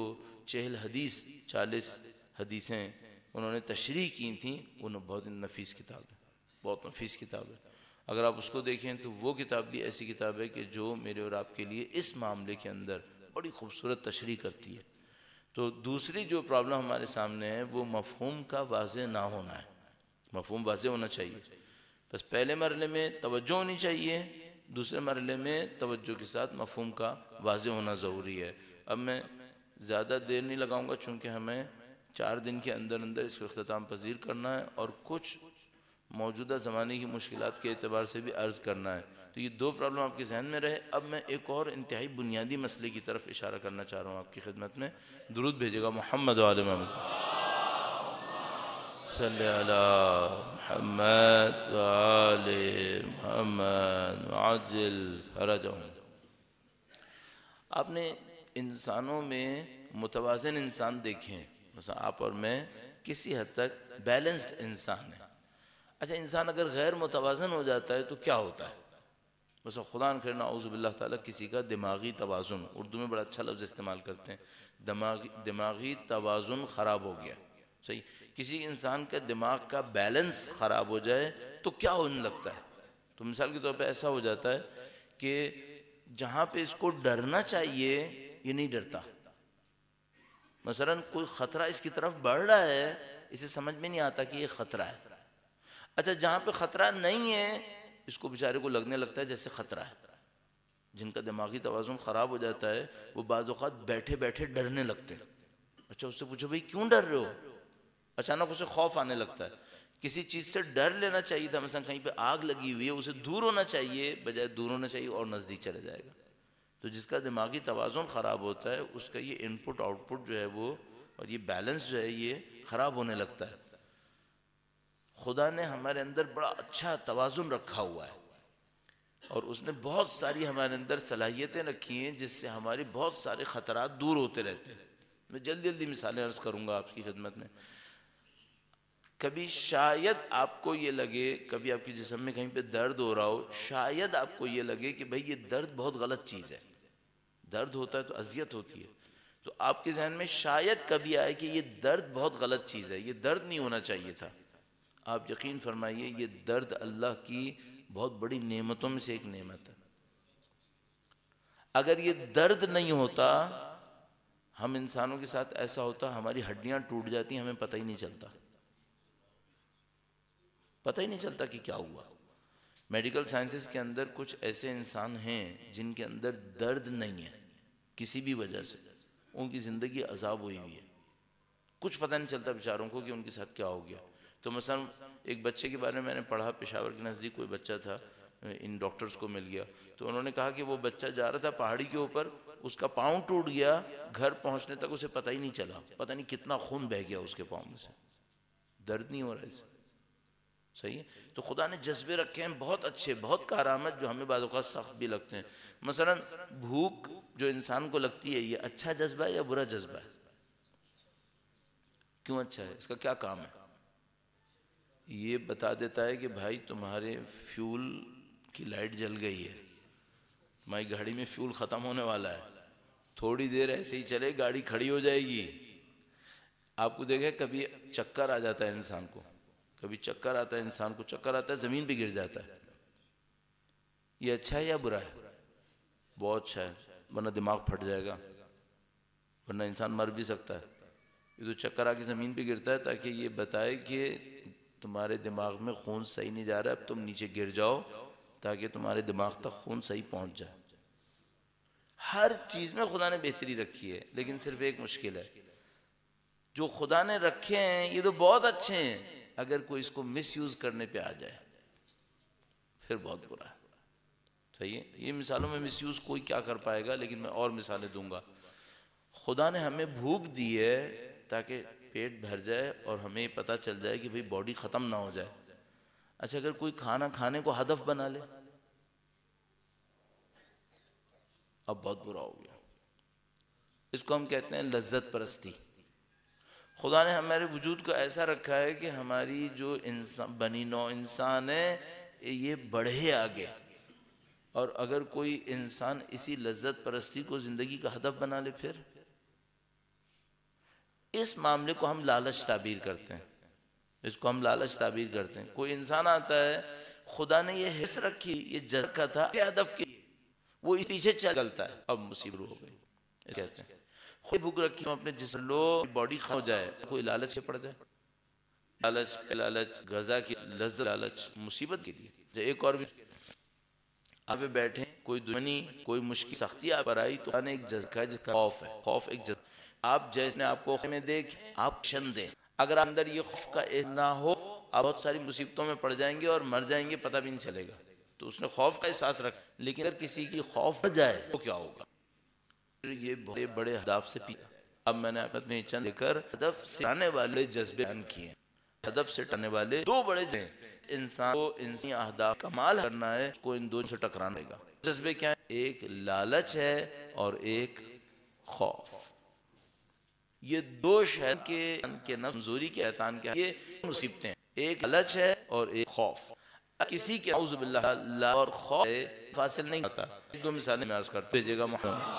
40 حدیثیں انہوں نے تشریح کی تھیں، وہ بہت نفیس کتاب ہے، بہت نفیس کتاب ہے۔ اگر آپ اس کو دیکھیں تو وہ کتاب بھی ایسی کتاب ہے کہ جو میرے اور آپ کے لیے اس معاملے کے اندر بڑی خوبصورت تشریح کرتی ہے۔ تو دوسری جو پرابلم ہمارے سامنے ہے وہ مفہوم کا واضح نہ ہونا ہے۔ مفہوم واضح ہونا چاہیے، بس پہلے مرحلے میں توجہ ہونی چاہیے، دوسرے مرحلے میں توجہ کے ساتھ مفہوم کا واضح ہونا ضروری ہے۔ اب میں زیادہ دیر نہیں لگاؤں گا چونکہ ہمیں 4 دن کے اندر اندر اس کو اختتام پذیر کرنا ہے، اور کچھ موجودہ زمانے کی مشکلات کے اعتبار سے بھی عرض کرنا ہے. تو یہ دو پرابلم آپ کے ذہن میں رہے. اب میں ایک اور انتہائی بنیادی مسئلے کی طرف اشارہ کرنا چاہ رہا ہوں آپ کی خدمت میں. درود بھیجے گا محمد و آل محمد. صلی علی محمد و آل محمد وعجل فرجہم. آپ نے انسانوں میں متوازن انسان دیکھے ہیں. مثلا آپ اور میں کسی حد تک بیلنسڈ انسان ہیں. اچھا انسان اگر غیر متوازن ہو جاتا ہے تو کیا ہوتا ہے؟ بس خدا نہ کرے نعوذ باللہ تعالیٰ کسی کا دماغی توازن، اردو میں بڑا اچھا لفظ استعمال کرتے ہیں، دماغی توازن خراب ہو گیا. صحیح، کسی انسان کا دماغ کا بیلنس خراب ہو جائے تو کیا ہونے لگتا ہے؟ تو مثال کے طور پہ ایسا ہو جاتا ہے کہ جہاں پہ اس کو ڈرنا چاہیے یہ نہیں ڈرتا. مثلا کوئی خطرہ اس کی طرف بڑھ رہا ہے، اسے سمجھ میں نہیں آتا کہ یہ خطرہ ہے. اچھا جہاں پہ خطرہ نہیں ہے اس کو بیچارے کو لگنے لگتا ہے جیسے خطرہ ہے. جن کا دماغی توازن خراب ہو جاتا ہے وہ بعض اوقات بیٹھے بیٹھے ڈرنے لگتے ہیں. اچھا اس سے پوچھو بھئی کیوں ڈر رہے ہو؟ اچانک اسے خوف آنے لگتا ہے. کسی چیز سے ڈر لینا چاہیے تھا، مثلا کہیں پہ آگ لگی ہوئی ہے اسے دور ہونا چاہیے، بجائے دور ہونا چاہیے اور نزدیک چلے جائے گا. تو جس کا دماغی توازن خراب ہوتا ہے اس کا یہ ان پٹ آؤٹ پٹ جو ہے وہ اور یہ بیلنس جو ہے یہ خراب ہونے لگتا ہے. خدا نے ہمارے اندر بڑا اچھا توازن رکھا ہوا ہے اور اس نے بہت ساری ہمارے اندر صلاحیتیں رکھی ہیں جس سے ہماری بہت سارے خطرات دور ہوتے رہتے ہیں. میں جلدی جلدی مثالیں عرض کروں گا آپ کی خدمت میں. کبھی شاید آپ کو یہ لگے، کبھی آپ کے جسم میں کہیں پہ درد ہو رہا ہو، شاید آپ کو یہ لگے کہ بھئی یہ درد بہت غلط چیز ہے. درد ہوتا ہے تو اذیت ہوتی ہے، تو آپ کے ذہن میں شاید کبھی آئے کہ یہ درد بہت غلط چیز ہے، یہ درد نہیں ہونا چاہیے تھا. آپ یقین فرمائیے یہ درد اللہ کی بہت بڑی نعمتوں میں سے ایک نعمت ہے. اگر یہ درد نہیں ہوتا، ہم انسانوں کے ساتھ ایسا ہوتا ہماری ہڈیاں ٹوٹ جاتی ہمیں پتہ ہی نہیں چلتا، پتہ ہی نہیں چلتا کہ کیا ہوا. میڈیکل سائنسز کے اندر کچھ ایسے انسان ہیں جن کے اندر درد نہیں ہے کسی بھی وجہ سے، ان کی زندگی عذاب ہوئی ہوئی ہے، کچھ پتہ نہیں چلتا بیچاروں کو کہ ان کے ساتھ کیا ہو گیا. تو مثلا ایک بچے کے بارے میں میں نے پڑھا، پشاور کے نزدیک کوئی بچہ تھا، ان ڈاکٹرز کو مل گیا تو انہوں نے کہا کہ وہ بچہ جا رہا تھا پہاڑی کے اوپر، اس کا پاؤں ٹوٹ گیا، گھر پہنچنے تک اسے پتہ ہی نہیں چلا، پتہ نہیں کتنا خون بہہ گیا اس کے پاؤں میں سے، درد نہیں ہو رہا اسے. صحیح ہے. تو خدا نے جذبے رکھے ہیں بہت اچھے، بہت کارآمد، جو ہمیں بعض اوقات سخت بھی لگتے ہیں. مثلا بھوک جو انسان کو لگتی ہے یہ اچھا جذبہ ہے یا برا جذبہ ہے؟ کیوں اچھا ہے؟ اس کا کیا کام ہے؟ یہ بتا دیتا ہے کہ بھائی تمہارے فیول کی لائٹ جل گئی ہے، تمہاری گاڑی میں فیول ختم ہونے والا ہے، تھوڑی دیر ایسے ہی چلے گاڑی کھڑی ہو جائے گی. آپ کو دیکھیں کبھی چکر آ جاتا ہے انسان کو، کبھی چکر آتا ہے انسان کو، چکر آتا ہے زمین پہ گر جاتا ہے. یہ اچھا ہے یا برا ہے؟ بہت اچھا ہے، ورنہ دماغ پھٹ جائے گا، ورنہ انسان مر بھی سکتا ہے. یہ تو چکر آ کے زمین پہ گرتا ہے تاکہ یہ بتائے کہ تمہارے دماغ میں خون صحیح نہیں جا رہا ہے، اب تم نیچے گر جاؤ تاکہ تمہارے دماغ تک خون صحیح پہنچ جائے. ہر چیز میں خدا نے بہتری رکھی ہے، لیکن صرف ایک مشکل ہے، جو خدا نے رکھے ہیں یہ تو بہت اچھے ہیں، اگر کوئی اس کو مس یوز کرنے پہ آ جائے پھر بہت برا ہے. صحیح ہے. یہ مثالوں میں مس یوز کوئی کیا کر پائے گا، لیکن میں اور مثالیں دوں گا. خدا نے ہمیں بھوک دی ہے تاکہ پیٹ بھر جائے اور ہمیں پتہ چل جائے کہ بھئی باڈی ختم نہ ہو جائے. اچھا اگر کوئی کھانا کھانے کو ہدف بنا لے، اب بہت برا ہو گیا. اس کو ہم کہتے ہیں لذت پرستی. خدا نے ہمارے وجود کو ایسا رکھا ہے کہ ہماری جو بنی نوع انسان ہے یہ بڑھے آگے، اور اگر کوئی انسان اسی لذت پرستی کو زندگی کا ہدف بنا لے پھر اس معاملے کو ہم لالچ تعبیر کرتے ہیں. اس کو ہم لالچ تعبیر کرتے ہیں. کوئی انسان آتا ہے، خدا نے یہ حص رکھی، یہ جذبہ تھا ہدف کے، وہ اس پیچھے چلتا ہے، اب مصیبت ہو گئی. کہتے ہیں خود بھوک رکھی ہم اپنے جسم لو باڈی خراب ہو جائے، کوئی لالچ سے پڑ جائے، لالچ پہ لالچ، غذا کی لذت لالچ مصیبت کے لیے. ایک اور بھی آپ بیٹھے، کوئی دشمنی، کوئی مشکل سختی آپ پر آئی تو ایک جذبہ ہے جس کا خوف ہے. خوف ایک جذبہ، آپ جیسے آپ کو میں دیکھ آپ شن دیں، اگر اندر یہ خوف کا نہ ہو آپ بہت ساری مصیبتوں میں پڑ جائیں گے اور مر جائیں گے، پتہ بھی نہیں چلے گا. تو اس نے خوف کا احساس رکھا. لیکن اگر کسی کی خوف ہٹ جائے تو کیا ہوگا؟ یہ بڑے بڑے اہداف سے پیچھے. اب میں نے اپنے چند کر ہدف سے آنے والے جذبے بیان کیے. ہدف سے ٹکرانے والے دو بڑے جذبے. انسان کو انسانی اہداف کمال کرنا ہے، اس کو ان دو سے ٹکرانا ہے گا. جذبے کیا ہیں؟ ایک لالچ ہے اور ایک خوف. یہ دو شیطان کے نفس کمزوری کے شیطان کے یہ مصیبتیں ہیں. ایک لالچ ہے اور ایک خوف. کسی کے اعوذ باللہ لالچ اور خوف فاصل نہیں آتا. ایک دو مثالیں میں عرض کرتے دیجیے گا.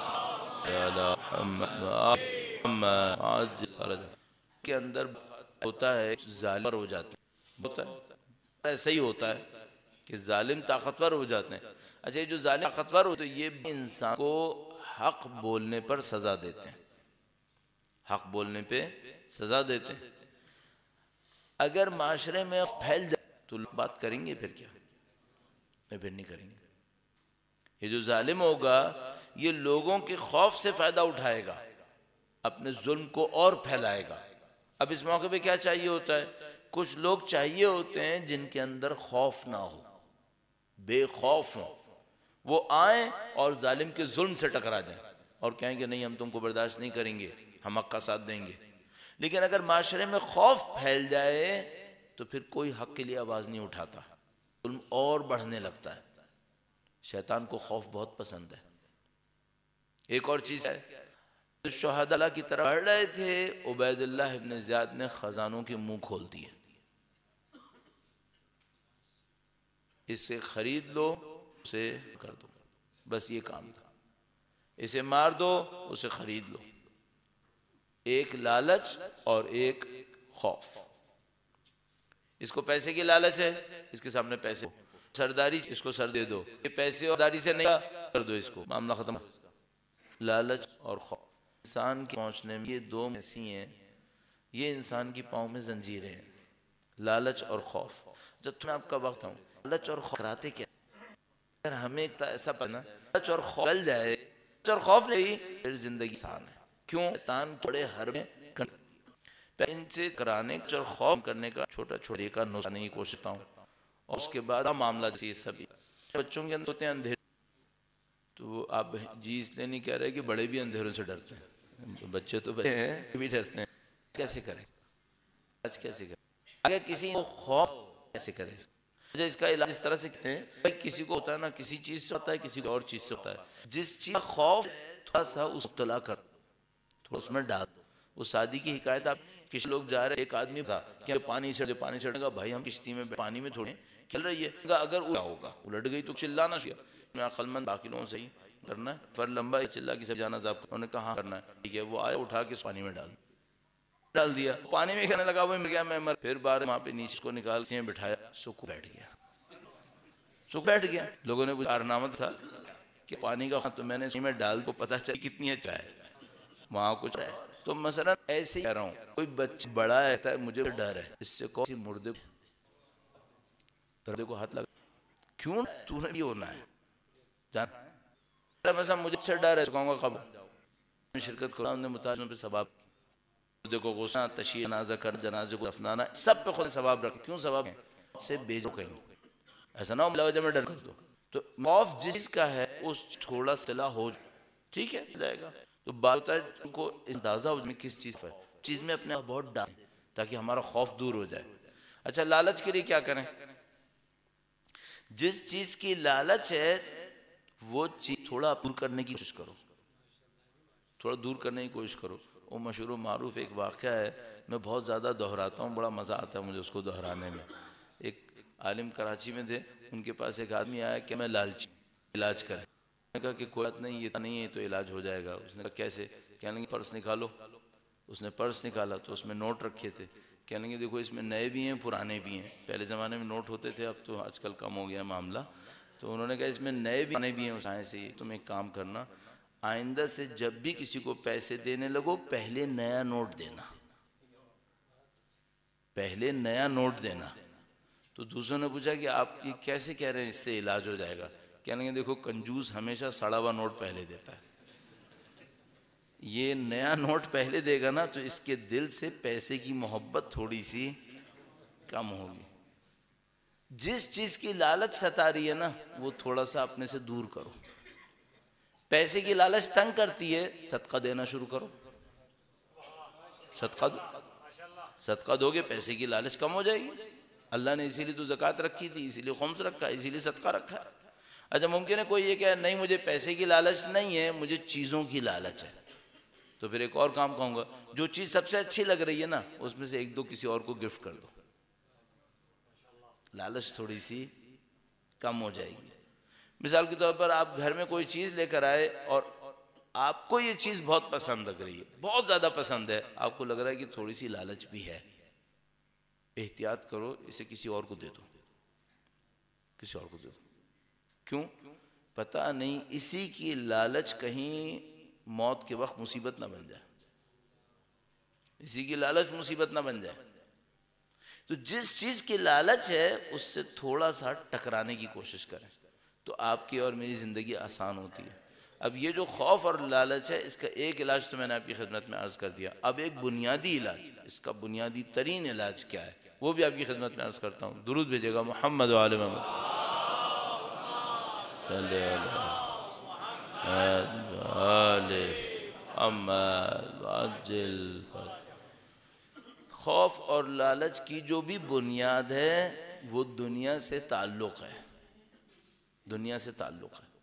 کے اندر ہوتا ہے ظالم ہو جاتے ہیں. ہوتا ہے ایسا ہی ہوتا ہے کہ ظالم طاقتور ہو جاتے ہیں. اچھا یہ جو ظالم طاقتور ہوتے ہیں یہ بھی انسان کو حق بولنے پر سزا دیتے ہیں. حق بولنے پہ سزا دیتے ہیں. اگر معاشرے میں پھیل جائے تو لوگ بات کریں گے، پھر کیا؟ پھر نہیں کریں گے. یہ جو ظالم ہوگا یہ لوگوں کے خوف سے فائدہ اٹھائے گا، اپنے ظلم کو اور پھیلائے گا. اب اس موقع پہ کیا چاہیے ہوتا ہے؟ کچھ لوگ چاہیے ہوتے ہیں جن کے اندر خوف نہ ہو، بے خوف ہوں. وہ آئیں اور ظالم کے ظلم سے ٹکرا جائیں اور کہیں کہ نہیں ہم تم کو برداشت نہیں کریں گے، ہم حق کا ساتھ دیں گے. لیکن اگر معاشرے میں خوف پھیل جائے تو پھر کوئی حق کے لیے آواز نہیں اٹھاتا، ظلم اور بڑھنے لگتا ہے. شیطان کو خوف بہت پسند ہے. ایک اور چیز ہے، شہداء اللہ کی طرف بڑھ رہے تھے، عبید اللہ ابن زیاد نے خزانوں کے منہ کھول دیے. اسے خرید لو، اسے کر دو، بس یہ کام تھا. اسے مار دو، اسے خرید لو. ایک لالچ اور ایک خوف. اس کو پیسے کی لالچ ہے، اس کے سامنے پیسے. سرداری، اس کو سر دے دو. یہ پیسے اور داری سے نہیں کر دو، اس کو معاملہ ختم. لالچ اور خوف انسان کے پہنچنے میں یہ دو ایسی ہیں، یہ انسان کی پاؤں میں زنجیریں ہیں. لالچ اور خوف. جب تم آپ کا وقت ہوں لالچ اور خوف کراتے کیا؟ اگر ہمیں ایک ایسا پڑھنا لالچ اور خوف چل جائے، لالچ اور خوف نہیں پھر زندگی آسان ہے. کیوں؟ شیطان بڑے حربے ان سے کرانے اور خوف کرنے کا چھوٹا چھوٹے کا نقصان کی کوشش کرتا ہوں. اور اس کے بعد معاملہ چیز سبھی بچوں کے اندر ہوتے ہیں اندھیرے. تو آپ جی اس لیے نہیں کہہ رہے کہ بڑے بھی اندھیروں سے ڈرتے ہیں. بچے تو بچے ہیں بھی ڈرتے ہیں. کیسے کریں؟ آج کیسے کریں؟ اگر کسی کو خوف کیسے کریں؟ اس کا علاج اس طرح سے کہتے ہیں، کسی کو ہوتا ہے نا کسی چیز سے ہوتا ہے، کسی کو اور چیز سے ہوتا ہے. جس چیز کا خوف تھوڑا سا اس مبتلا کر تھوڑا اس میں ڈال دو. وہ شادی کی حکایت. آپ کچھ لوگ جا رہے، ایک آدمی تھا کہ پانی چڑھنے گا. بھائی ہم کشتی میں پانی میں تھوڑے چل رہی ہے، اگر ہوگا الٹ گئی تو چلانا چاہیے. میں عقل مند باقی لوگوں سے ہی کرنا ہے. پر لمبا چلا کی سب جانا ذاب. انہوں نے کہا کرنا ہے ٹھیک ہے. وہ آیا اٹھا کے پانی میں ڈال دیا. پانی میں کہنے لگا وہ مر گیا میں مر. پھر بار وہاں پہ نیچے کو نکال کے بٹھایا، سکھ بیٹھ گیا. سکھ بیٹھ گیا. لوگوں نے کارنامہ تھا کہ پانی کا تو میں نے ڈال کو پتہ چل کتنی ہے چائے وہاں کچھ ہے. تو مثلا ایسے ہی کہہ رہا ہوں، کوئی بچہ بڑا رہتا ہے مجھے ڈر ہے، اس سے کون مردے کو ہاتھ لگا. کیوں؟ تو نے بھی ہونا ہے جان. مثلا مجھے سے ڈر ہے، کہوں گا خبر میں شرکت کروں نے متاثروں پہ ثواب. مردے کو غسل، تشییع جنازہ کر، جنازے کو دفنانا، سب پہ خود ثواب رکھ. کیوں ثواب سے بیچو کہیں ایسا نہ ہو ملا وجہ میں ڈر کر دو. تو خوف جس کا ہے اس تھوڑا صلاح ہو ٹھیک ہے جائے گا. تو بات ہوتا ہے ان کو اندازہ ہو جائے کس چیز پر چیز میں اپنے بہت ڈالیں تاکہ ہمارا خوف دور ہو جائے. اچھا لالچ کے لیے کیا کریں؟ جس چیز کی لالچ ہے وہ چیز تھوڑا دور کرنے کی کوشش کرو. تھوڑا دور کرنے کی کوشش کرو. وہ مشہور و معروف ایک واقعہ ہے، میں بہت زیادہ دہراتا ہوں، بڑا مزہ آتا ہے مجھے اس کو دہرانے میں. ایک عالم کراچی میں تھے، ان کے پاس ایک آدمی آیا کہ میں لالچی علاج کریں. نے کہا کہ کوئی بات نہیں، یہ نہیں ہے تو علاج ہو جائے گا. اس نے کہا کیسے؟ کہنے لگے پرس نکالو. اس نے پرس نکالا تو اس میں نوٹ رکھے تھے. کہنے لگے دیکھو اس میں نئے بھی ہیں پرانے بھی ہیں. پہلے زمانے میں نوٹ ہوتے تھے، اب تو آج کل کم ہو گیا معاملہ. تو انہوں نے کہا اس میں نئے بھی پرانے بھی ہیں. اس سے تم ایک کام کرنا، آئندہ سے جب بھی کسی کو پیسے دینے لگو پہلے نیا نوٹ دینا، پہلے نیا نوٹ دینا. تو دوسروں نے پوچھا کہ آپ یہ کیسے کہہ رہے ہیں اس سے علاج ہو جائے گا؟ کہنے لگے دیکھو کنجوس ہمیشہ سڑا ہوا نوٹ پہلے دیتا ہے. یہ نیا نوٹ پہلے دے گا نا تو اس کے دل سے پیسے کی محبت تھوڑی سی کم ہوگی. جس چیز کی لالچ ستا رہی ہے نا وہ تھوڑا سا اپنے سے دور کرو. پیسے کی لالچ تنگ کرتی ہے، صدقہ دینا شروع کرو. صدقہ دو گے پیسے کی لالچ کم ہو جائے گی. اللہ نے اسی لیے تو زکوٰۃ رکھی تھی، اسی لیے خمس رکھا ہے، اسی لیے صدقہ رکھا ہے. اچھا ممکن ہے کوئی یہ کہ نہیں مجھے پیسے کی لالچ نہیں ہے، مجھے چیزوں کی لالچ ہے، تو پھر ایک اور کام کہوں گا، جو چیز سب سے اچھی لگ رہی ہے نا اس میں سے ایک دو کسی اور کو گفٹ کر دو، لالچ تھوڑی سی کم ہو جائے گی. مثال کے طور پر آپ گھر میں کوئی چیز لے کر آئے اور آپ کو یہ چیز بہت پسند لگ رہی ہے، بہت زیادہ پسند ہے، آپ کو لگ رہا ہے کہ تھوڑی سی لالچ بھی ہے، احتیاط کرو اسے کسی اور کو دے دو، کسی اور کو دے دو. کیوں؟ پتہ نہیں اسی کی لالچ کہیں موت کے وقت مصیبت نہ بن جائے، اسی کی لالچ مصیبت نہ بن جائے. تو جس چیز کی لالچ ہے اس سے تھوڑا سا ٹکرانے کی کوشش کریں تو آپ کی اور میری زندگی آسان ہوتی ہے. اب یہ جو خوف اور لالچ ہے اس کا ایک علاج تو میں نے آپ کی خدمت میں عرض کر دیا. اب ایک بنیادی علاج، اس کا بنیادی ترین علاج کیا ہے وہ بھی آپ کی خدمت میں عرض کرتا ہوں. درود بھیجے گا محمد و آل محمد صلی اللہ. خوف اور لالچ کی جو بھی بنیاد ہے وہ دنیا سے تعلق ہے، دنیا سے تعلق ہے.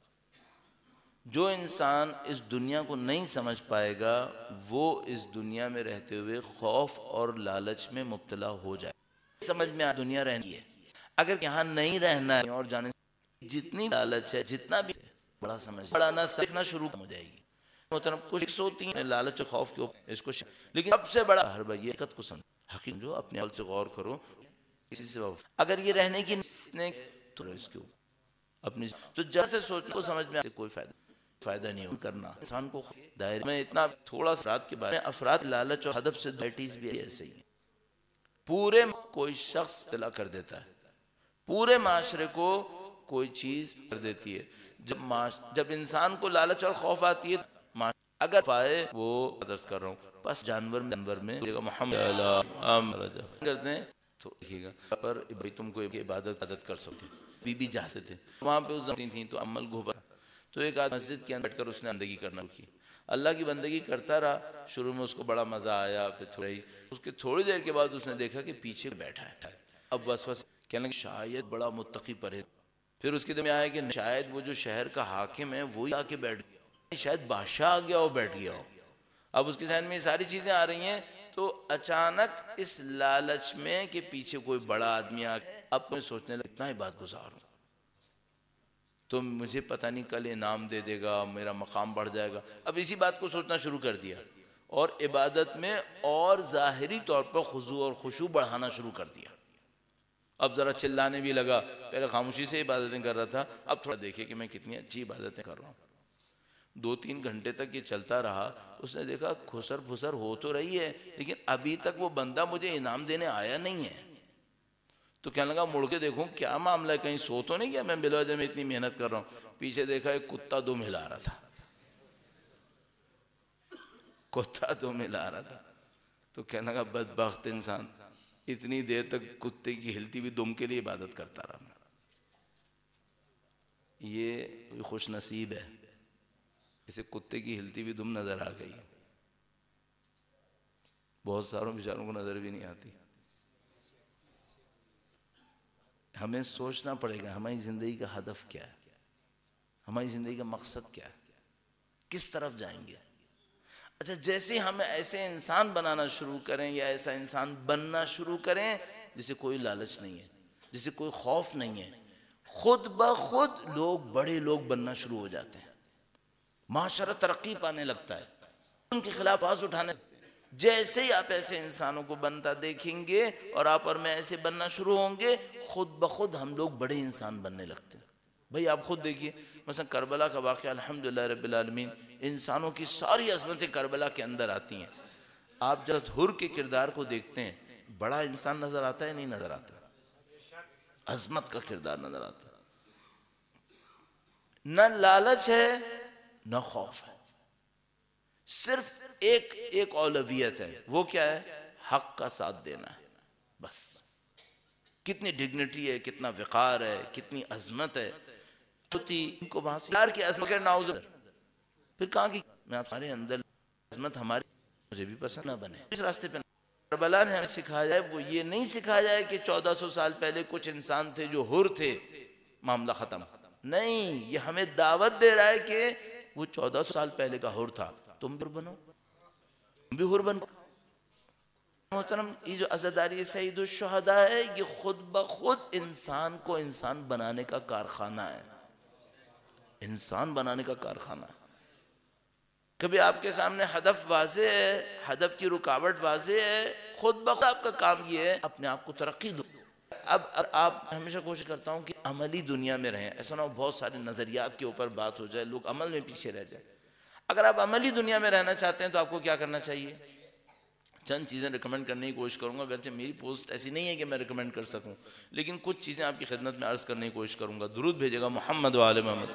جو انسان اس دنیا کو نہیں سمجھ پائے گا وہ اس دنیا میں رہتے ہوئے خوف اور لالچ میں مبتلا ہو جائے. سمجھ میں دنیا رہنی ہے، اگر یہاں نہیں رہنا ہے اور جانے جتنی لالچ ہے جتنا بھی بڑا سمجھ بڑا نہ سیکھنا شروع ہو جائے گی. محترم کچھ ہوتی ہیں لالچ و خوف کے اوپر اس کو لیکن سب سے بڑا ہر بھائی حقیقت کو سمجھ، حقیقت جو اپنے عقل سے غور کرو اسی سے اگر یہ رہنے کی تو اس کے اپنی تو جیسے سوچنے کو سمجھ میں کوئی فائدہ نہیں کرنا. انسان کو دائرے میں اتنا تھوڑا سا رات کے بارے میں افراد لالچ اور ہدف سے ڈائٹیز بھی ایسے ہی پورے کوئی شخص اطلاع کر دیتا ہے، پورے معاشرے کو کوئی چیز کر دیتی ہے. جب انسان کو لالچ اور خوف آتی ہے اگر پائے وہ درس کر رہا ہوں بس جانور میں محمد کرتے ہیں تو دیکھیے گا پر بھائی تم کو عبادت کر سکتے بی بی جاتے تھے وہاں پہ اس زمین تھیں تو عمل گھوبا تو ایک آدمی مسجد کے اندر بیٹھ کر اس نے بندگی کرنا کی. اللہ کی بندگی کرتا رہا، شروع میں اس کو بڑا مزہ آیا، پھر اس کے تھوڑی دیر کے بعد اس نے دیکھا کہ پیچھے بیٹھا ہے. اب بس کہنے لگا شاید بڑا متقی پرہیز. پھر اس کے دل میں آیا کہ شاید وہ جو شہر کا حاکم ہے وہی آ کے بیٹھ گیا، شاید بادشاہ آ گیا ہو بیٹھ گیا ہو. اب اس کے ذہن میں یہ ساری چیزیں آ رہی ہیں تو اچانک اس لالچ میں کہ پیچھے کوئی بڑا آدمی آ کے اب میں سوچنے لگا اتنا عبادت گزار ہوں تو مجھے پتہ نہیں کل انعام دے دے گا، میرا مقام بڑھ جائے گا. اب اسی بات کو سوچنا شروع کر دیا اور عبادت میں اور ظاہری طور پر خضوع اور خشوع بڑھانا شروع کر دیا. اب ذرا چلانے بھی لگا، پہلے خاموشی سے عبادتیں کر رہا تھا، اب تھوڑا دیکھے کہ میں کتنی اچھی عبادتیں کر رہا ہوں. 2-3 گھنٹے تک یہ چلتا رہا. اس نے دیکھا خسر پھسر ہو تو رہی ہے لیکن ابھی تک وہ بندہ مجھے انعام دینے آیا نہیں ہے. تو کہنے لگا مڑ کے دیکھوں کیا معاملہ ہے، کہیں سو تو نہیں کیا میں بلا وجہ میں اتنی محنت کر رہا ہوں. پیچھے دیکھا ایک کتا دم ہلا رہا تھا، کتا دم ہلا رہا تھا. تو کہنے لگا بدبخت انسان اتنی دیر تک کتے کی ہلتی ہوئی دم کے لیے عبادت کرتا رہا. یہ خوش نصیب ہے اسے کتے کی ہلتی ہوئی دم نظر آ گئی، بہت ساروں بیچاروں کو نظر بھی نہیں آتی. ہمیں سوچنا پڑے گا ہماری زندگی کا ہدف کیا ہے، ہماری زندگی کا مقصد کیا ہے، کس طرف جائیں گے. اچھا جیسے ہم ایسے انسان بنانا شروع کریں یا ایسا انسان بننا شروع کریں جسے کوئی لالچ نہیں ہے، جسے کوئی خوف نہیں ہے، خود بخود بڑے لوگ بننا شروع ہو جاتے ہیں. معاشرہ ترقی پانے لگتا ہے، ان کے خلاف آواز اٹھانے. جیسے ہی آپ ایسے انسانوں کو بنتا دیکھیں گے اور آپ اور میں ایسے بننا شروع ہوں گے خود بخود ہم لوگ بڑے انسان بننے لگتے ہیں. بھئی آپ خود دیکھیے مثلا کربلا کا واقعہ الحمدللہ رب العالمین، انسانوں کی ساری عظمتیں کربلا کے اندر آتی ہیں. آپ جب حر کے کردار کو دیکھتے ہیں بڑا انسان نظر آتا ہے نہیں نظر آتا، عظمت کا کردار نظر آتا ہے. نہ لالچ ہے نہ خوف ہے، صرف ایک اولویت ہے، وہ کیا ہے؟ حق کا ساتھ دینا ہے بس. کتنی ڈگنیٹی ہے، کتنا وقار ہے، کتنی عظمت ہے ہوتی ان کو وہاں سے یار کی عظمت کے ناؤز پھر کہاں کی میں آپ سارے اندر عظمت ہماری مجھے بھی پسند نہ بنے اس راستے پہ کربلا نے ہمیں سکھایا جائے وہ یہ نہیں سکھایا جائے کہ 1400 سال پہلے کچھ انسان تھے جو حر تھے معاملہ ختم نہیں، یہ ہمیں دعوت دے رہا ہے کہ وہ 1400 سال پہلے کا حر تھا، تم بھی حر بنو، تم بھی حر بنو۔ محترم یہ جو عزاداری سید الشہداء ہے یہ خود بخود انسان کو انسان بنانے کا کارخانہ ہے، انسان بنانے کا کارخانہ ہے۔ کبھی آپ کے سامنے ہدف واضح ہے، ہدف کی رکاوٹ واضح ہے، خود بخود آپ کا کام یہ ہے اپنے آپ کو ترقی دو۔ اب آپ ہمیشہ کوشش کرتا ہوں کہ عملی دنیا میں رہیں، ایسا نہ ہو بہت سارے نظریات کے اوپر بات ہو جائے، لوگ عمل میں پیچھے رہ جائیں۔ اگر آپ عملی دنیا میں رہنا چاہتے ہیں تو آپ کو کیا کرنا چاہیے؟ چند چیزیں ریکمنڈ کرنے کی کوشش کروں گا، اگرچہ میری پوسٹ ایسی نہیں ہے کہ میں ریکمنڈ کر سکوں، لیکن کچھ چیزیں آپ کی خدمت میں عرض کرنے کی کوشش کروں گا۔ درود بھیجے گا محمد و آل محمد،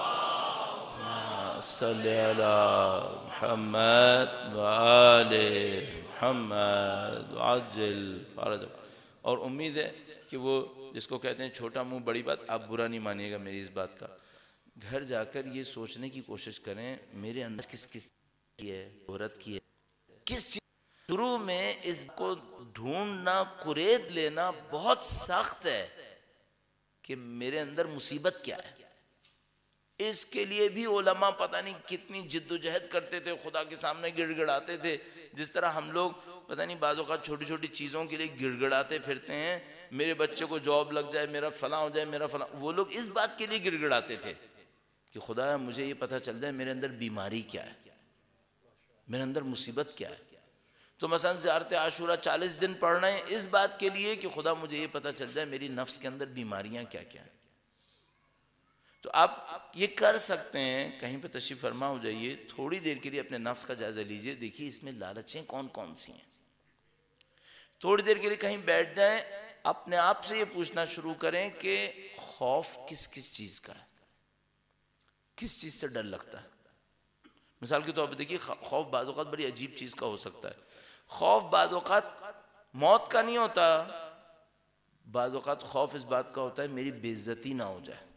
صلی علی محمد و آل محمد وعجل فرجہ۔ اور امید ہے کہ وہ جس کو کہتے ہیں چھوٹا منہ بڑی بات، آپ برا نہیں مانیے گا میری اس بات کا، گھر جا کر یہ سوچنے کی کوشش کریں میرے اندر کس کس کی ہے، عورت کی ہے، کس چیز۔ شروع میں اس کو ڈھونڈنا، قرید لینا بہت سخت ہے کہ میرے اندر مصیبت کیا ہے۔ اس کے لیے بھی علماء پتہ نہیں کتنی جد و جہد کرتے تھے، خدا کے سامنے گڑ گڑاتے تھے، جس طرح ہم لوگ پتہ نہیں بعض اوقات چھوٹی چھوٹی چیزوں کے لیے گڑ گڑاتے پھرتے ہیں، میرے بچے کو جاب لگ جائے، میرا فلاں ہو جائے، میرا فلاں۔ وہ لوگ اس بات کے لیے گڑ گڑاتے تھے کہ خدا مجھے یہ پتہ چل جائے میرے اندر بیماری کیا ہے، میرے اندر مصیبت کیا ہے۔ تو مثلا زیارت عاشورہ 40 دن پڑھ رہے ہیں اس بات کے لیے کہ خدا مجھے یہ پتہ چل جائے میری نفس کے اندر بیماریاں کیا کیا ہیں۔ تو آپ یہ کر سکتے ہیں، کہیں پہ تشریف فرما ہو جائیے، تھوڑی دیر کے لیے اپنے نفس کا جائزہ لیجئے، دیکھیے اس میں لالچیں کون کون سی ہیں۔ تھوڑی دیر کے لیے کہیں بیٹھ جائیں، اپنے آپ سے یہ پوچھنا شروع کریں کہ خوف کس کس چیز کا ہے، کس چیز سے ڈر لگتا ہے۔ مثال کے طور پر دیکھیے خوف بعض اوقات بڑی عجیب چیز کا ہو سکتا ہے۔ خوف بعض اوقات موت کا نہیں ہوتا، بعض اوقات خوف اس بات کا ہوتا ہے میری بے عزتی نہ ہو جائے۔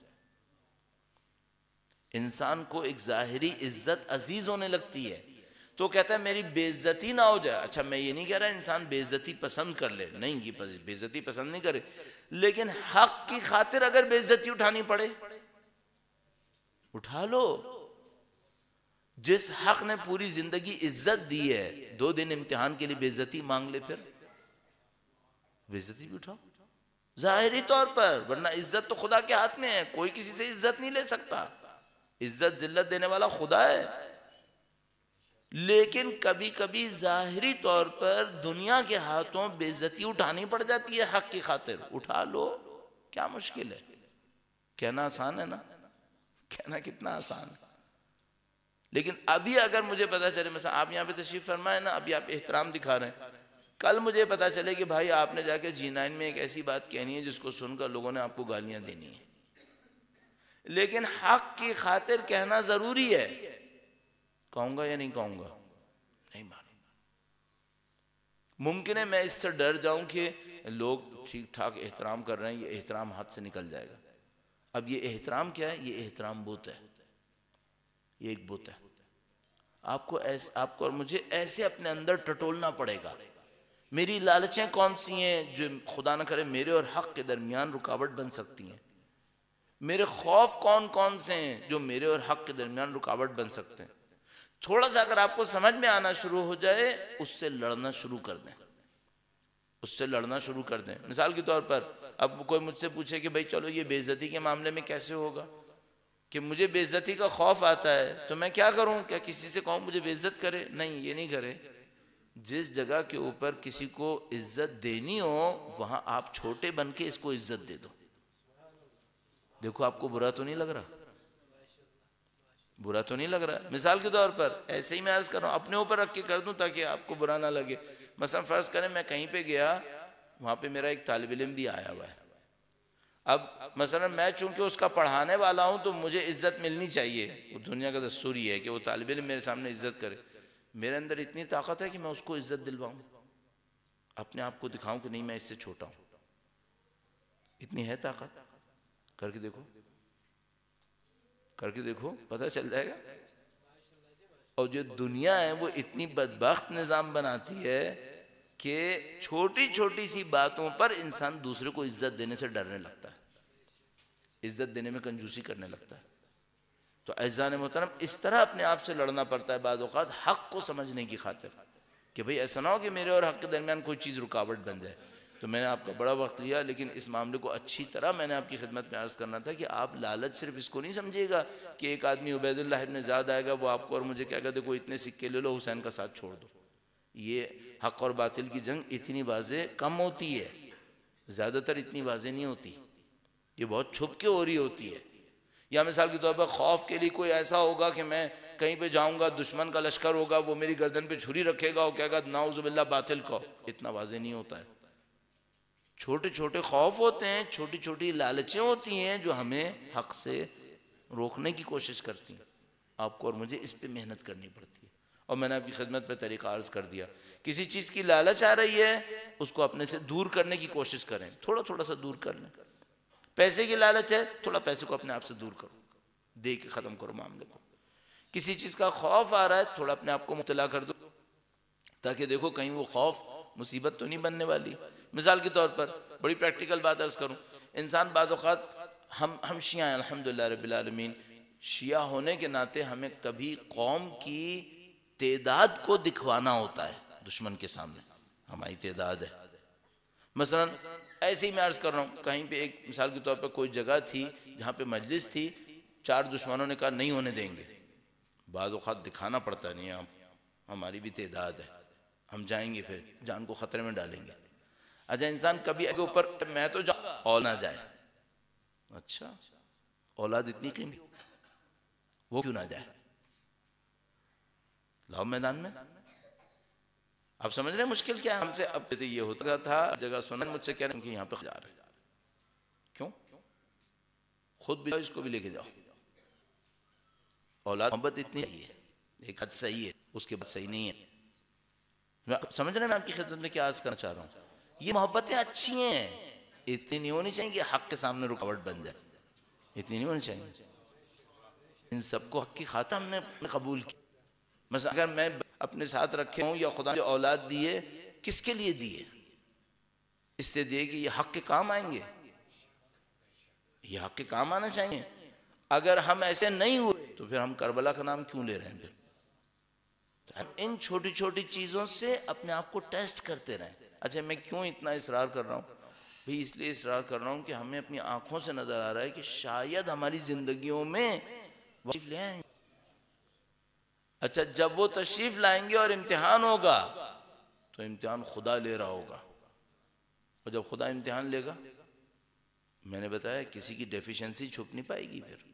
انسان کو ایک ظاہری عزت عزیز ہونے لگتی ہے تو کہتا ہے میری بے عزتی نہ ہو جائے۔ اچھا میں یہ نہیں کہہ رہا انسان بے عزتی پسند کر لے، نہیں، یہ بے عزتی پسند نہیں کرے، لیکن حق کی خاطر اگر بے عزتی اٹھانی پڑے اٹھا لو۔ جس حق نے پوری زندگی عزت دی ہے، 2 دن امتحان کے لیے بے عزتی مانگ لے، پھر بے عزتی بھی اٹھاؤ ظاہری طور پر، ورنہ عزت تو خدا کے ہاتھ میں ہے، کوئی کسی سے عزت نہیں لے سکتا، عزت ذلت دینے والا خدا ہے۔ لیکن کبھی کبھی ظاہری طور پر دنیا کے ہاتھوں بے عزتی اٹھانی پڑ جاتی ہے حق کی خاطر، اٹھا لو، کیا مشکل ہے؟ کہنا آسان ہے نا، کہنا کتنا آسان ہے۔ لیکن ابھی اگر مجھے پتا چلے، مثلا آپ یہاں پہ تشریف فرمائے نا، ابھی آپ احترام دکھا رہے ہیں، کل مجھے پتا چلے کہ بھائی آپ نے جا کے G9 میں ایک ایسی بات کہنی ہے جس کو سن کر لوگوں نے آپ کو گالیاں دینی ہیں، لیکن حق کی خاطر کہنا ضروری ہے، کہوں گا یا نہیں کہوں گا؟ نہیں مانوں۔ ممکن ہے میں اس سے ڈر جاؤں کہ لوگ ٹھیک ٹھاک احترام کر رہے ہیں، یہ احترام حد سے نکل جائے گا۔ اب یہ احترام کیا ہے؟ یہ احترام بت ہے، یہ ایک بت ہے۔ آپ کو اور مجھے ایسے اپنے اندر ٹٹولنا پڑے گا، میری لالچیں کون سی ہیں جو خدا نہ کرے میرے اور حق کے درمیان رکاوٹ بن سکتی ہیں، میرے خوف کون کون سے ہیں جو میرے اور حق کے درمیان رکاوٹ بن سکتے ہیں۔ تھوڑا سا اگر آپ کو سمجھ میں آنا شروع ہو جائے، اس سے لڑنا شروع کر دیں، اس سے لڑنا شروع کر دیں۔ مثال کے طور پر اب کوئی مجھ سے پوچھے کہ بھائی چلو یہ بے عزتی کے معاملے میں کیسے ہوگا، کہ مجھے بے عزتی کا خوف آتا ہے تو میں کیا کروں؟ کیا کسی سے کہوں مجھے بے عزت کرے؟ نہیں، یہ نہیں کرے۔ جس جگہ کے اوپر کسی کو عزت دینی ہو وہاں آپ چھوٹے بن کے اس کو عزت دے دو۔ دیکھو آپ کو برا تو نہیں لگ رہا؟ برا تو نہیں لگ رہا؟ مثال کے طور پر ایسے ہی میں عرض کر رہا ہوں، اپنے اوپر رکھ کے کر دوں تاکہ آپ کو برا نہ لگے۔ مثلا فرض کریں میں کہیں پہ گیا، وہاں پہ میرا ایک طالب علم بھی آیا ہوا ہے، اب مثلا میں چونکہ اس کا پڑھانے والا ہوں تو مجھے عزت ملنی چاہیے، وہ دنیا کا دستور ہی ہے کہ وہ طالب علم میرے سامنے عزت کرے۔ میرے اندر اتنی طاقت ہے کہ میں اس کو عزت دلواؤں، اپنے آپ کو دکھاؤں کہ نہیں میں اس سے چھوٹا ہوں۔ اتنی ہے طاقت، کر کے دیکھو، کر کے دیکھو، پتہ چل جائے گا۔ اور جو دنیا ہے وہ اتنی بدبخت نظام بناتی ہے کہ چھوٹی چھوٹی سی باتوں پر انسان دوسرے کو عزت دینے سے ڈرنے لگتا ہے، عزت دینے میں کنجوسی کرنے لگتا ہے۔ تو اعزان محترم اس طرح اپنے آپ سے لڑنا پڑتا ہے بعض اوقات حق کو سمجھنے کی خاطر، کہ بھئی ایسا نہ ہو کہ میرے اور حق کے درمیان کوئی چیز رکاوٹ بن جائے۔ تو میں نے آپ کا بڑا وقت لیا، لیکن اس معاملے کو اچھی طرح میں نے آپ کی خدمت میں عرض کرنا تھا کہ آپ لالچ صرف اس کو نہیں سمجھیے گا کہ ایک آدمی عبید اللہ ابن زیاد آئے گا، وہ آپ کو اور مجھے کہے گا دیکھو اتنے سکے لے لو، حسین کا ساتھ چھوڑ دو۔ یہ حق اور باطل کی جنگ اتنی واضح کم ہوتی ہے، زیادہ تر اتنی واضح نہیں ہوتی، یہ بہت چھپ کے ہو رہی ہوتی ہے۔ یا مثال کے طور پر خوف کے لیے کوئی ایسا ہوگا کہ میں کہیں پہ جاؤں گا، دشمن کا لشکر ہوگا، وہ میری گردن پہ چھری رکھے گا اور کہے گا نعوذ باللہ باطل کو، اتنا واضح نہیں ہوتا ہے۔ چھوٹے چھوٹے خوف ہوتے ہیں، چھوٹی چھوٹی لالچیں ہوتی ہیں جو ہمیں حق سے روکنے کی کوشش کرتی ہیں۔ آپ کو اور مجھے اس پہ محنت کرنی پڑتی ہے، اور میں نے آپ کی خدمت پہ طریقہ عرض کر دیا۔ کسی چیز کی لالچ آ رہی ہے، اس کو اپنے سے دور کرنے کی کوشش کریں، تھوڑا تھوڑا سا دور کر لیں۔ پیسے کی لالچ ہے، تھوڑا پیسے کو اپنے آپ سے دور کرو، دے کے ختم کرو معاملے کو۔ کسی چیز کا خوف آ رہا ہے، تھوڑا اپنے آپ کو مطلع کر دو، تاکہ دیکھو کہیں وہ خوف مصیبت تو نہیں بننے والی۔ مثال کے طور پر بڑی پریکٹیکل بات عرض کروں، انسان بعض اوقات ہم شیعہ ہیں الحمدللہ رب العالمین، شیعہ ہونے کے ناطے ہمیں کبھی قوم کی تعداد کو دکھوانا ہوتا ہے دشمن کے سامنے، ہماری تعداد ہے۔ مثلا ایسے ہی میں عرض کر رہا ہوں، کہیں پہ ایک مثال کے طور پر کوئی جگہ تھی جہاں پہ مجلس تھی، 4 دشمنوں نے کہا نہیں ہونے دیں گے۔ بعض اوقات دکھانا پڑتا ہے، نہیں ہماری بھی تعداد ہے، ہم جائیں گے، پھر جان کو خطرے میں ڈالیں گے۔ اچھا انسان کبھی کے اوپر میں تو جاؤں اور نہ جائے، اچھا اولاد اتنی قیمتی وہ کیوں نہ جائے، لاؤ میدان میں۔ آپ سمجھ رہے ہیں مشکل کیا ہے؟ ہم سے اب یہ ہوتا تھا، جگہ سنن مجھ سے کہہ رہے ہیں کہ یہاں پہ جا رہے ہیں، کیوں؟ خود بھی جاؤ، اس کو بھی لے کے جاؤ۔ اولاد محبت اتنی ہے، ایک حد صحیح ہے، اس کے بعد صحیح نہیں ہے۔ سمجھ رہے ہیں میں آپ کی خدمت میں کیا عرض کرنا چاہ رہا ہوں؟ یہ محبتیں اچھی ہیں، اتنی نہیں ہونی چاہیے کہ حق کے سامنے رکاوٹ بن جائے، اتنی نہیں ہونی چاہیے۔ ان سب کو حق کی خاطر ہم نے قبول کی۔ مثلا اگر میں اپنے ساتھ رکھے ہوں یا خدا نے اولاد دیے، کس کے لیے دیے؟ اس سے دیے کہ یہ حق کے کام آئیں گے، یہ حق کے کام آنا چاہیے۔ اگر ہم ایسے نہیں ہوئے تو پھر ہم کربلا کا نام کیوں لے رہے ہیں؟ پھر ہم ان چھوٹی چھوٹی چیزوں سے اپنے آپ کو ٹیسٹ کرتے رہیں۔ اچھا میں کیوں اتنا اصرار کر رہا ہوں؟ بھی اس لیے اصرار کر رہا ہوں کہ ہمیں اپنی آنکھوں سے نظر آ رہا ہے کہ شاید ہماری زندگیوں میں وہ تشریف لے آئیں گے۔ اچھا جب وہ تشریف لائیں گے اور امتحان ہوگا تو امتحان خدا لے رہا ہوگا، اور جب خدا امتحان لے گا، میں نے بتایا کسی کی ڈیفیشنسی چھپ نہیں پائے گی، پھر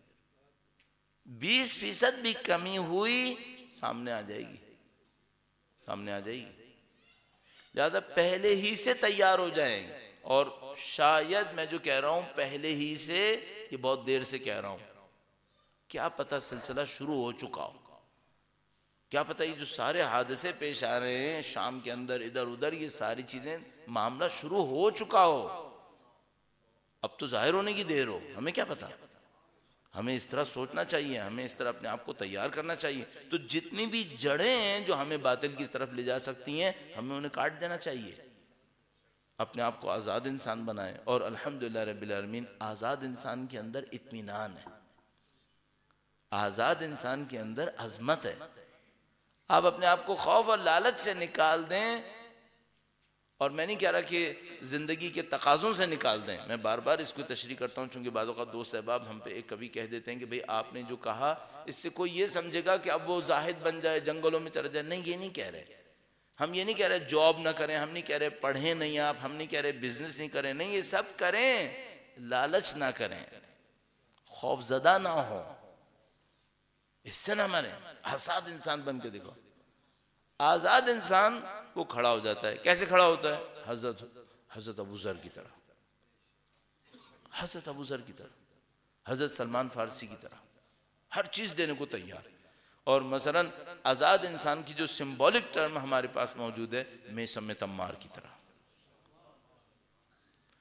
20% بھی کمی ہوئی سامنے آ جائے گی، سامنے آ جائے گی۔ لہذا پہلے ہی سے تیار ہو جائیں، اور شاید میں جو کہہ رہا ہوں پہلے ہی سے، یہ بہت دیر سے کہہ رہا ہوں، کیا پتہ سلسلہ شروع ہو چکا ہو، کیا پتہ یہ جو سارے حادثے پیش آ رہے ہیں شام کے اندر ادھر ادھر، یہ ساری چیزیں معاملہ شروع ہو چکا ہو، اب تو ظاہر ہونے کی دیر ہو، ہمیں کیا پتہ۔ ہمیں اس طرح سوچنا چاہیے، ہمیں اس طرح اپنے آپ کو تیار کرنا چاہیے۔ تو جتنی بھی جڑیں ہیں جو ہمیں باطل کی طرف لے جا سکتی ہیں، ہمیں انہیں کاٹ دینا چاہیے، اپنے آپ کو آزاد انسان بنائیں۔ اور الحمدللہ رب العالمین آزاد انسان کے اندر اطمینان ہے، آزاد انسان کے اندر عظمت ہے۔ آپ اپنے آپ کو خوف اور لالچ سے نکال دیں، اور میں نہیں کہہ رہا کہ زندگی کے تقاضوں سے نکال دیں، میں بار بار اس کو تشریح کرتا ہوں چونکہ بعض اوقات دوست احباب ہم پہ ایک کبھی کہہ دیتے ہیں کہ بھئی آپ نے جو کہا اس سے کوئی یہ سمجھے گا کہ اب وہ زاہد بن جائے، جنگلوں میں چلا جائے۔ نہیں، یہ نہیں کہہ رہے، ہم یہ نہیں کہہ رہے جاب نہ کریں، ہم نہیں کہہ رہے پڑھیں نہیں آپ، ہم نہیں کہہ رہے بزنس نہیں کریں، نہیں، یہ سب کریں، لالچ نہ کریں، خوف زدہ نہ ہو، اس سے نہ مریں، آزاد انسان بن کے دیکھو۔ آزاد انسان وہ کھڑا ہو جاتا ہے، کیسے کھڑا ہوتا ہے؟ حضرت ابو ذر کی طرح، حضرت ابو ذر کی طرح، حضرت سلمان فارسی کی طرح، ہر چیز دینے کو تیار۔ اور مثلا آزاد انسان کی جو سمبولک ٹرم ہمارے پاس موجود ہے، میثم تمار کی طرح،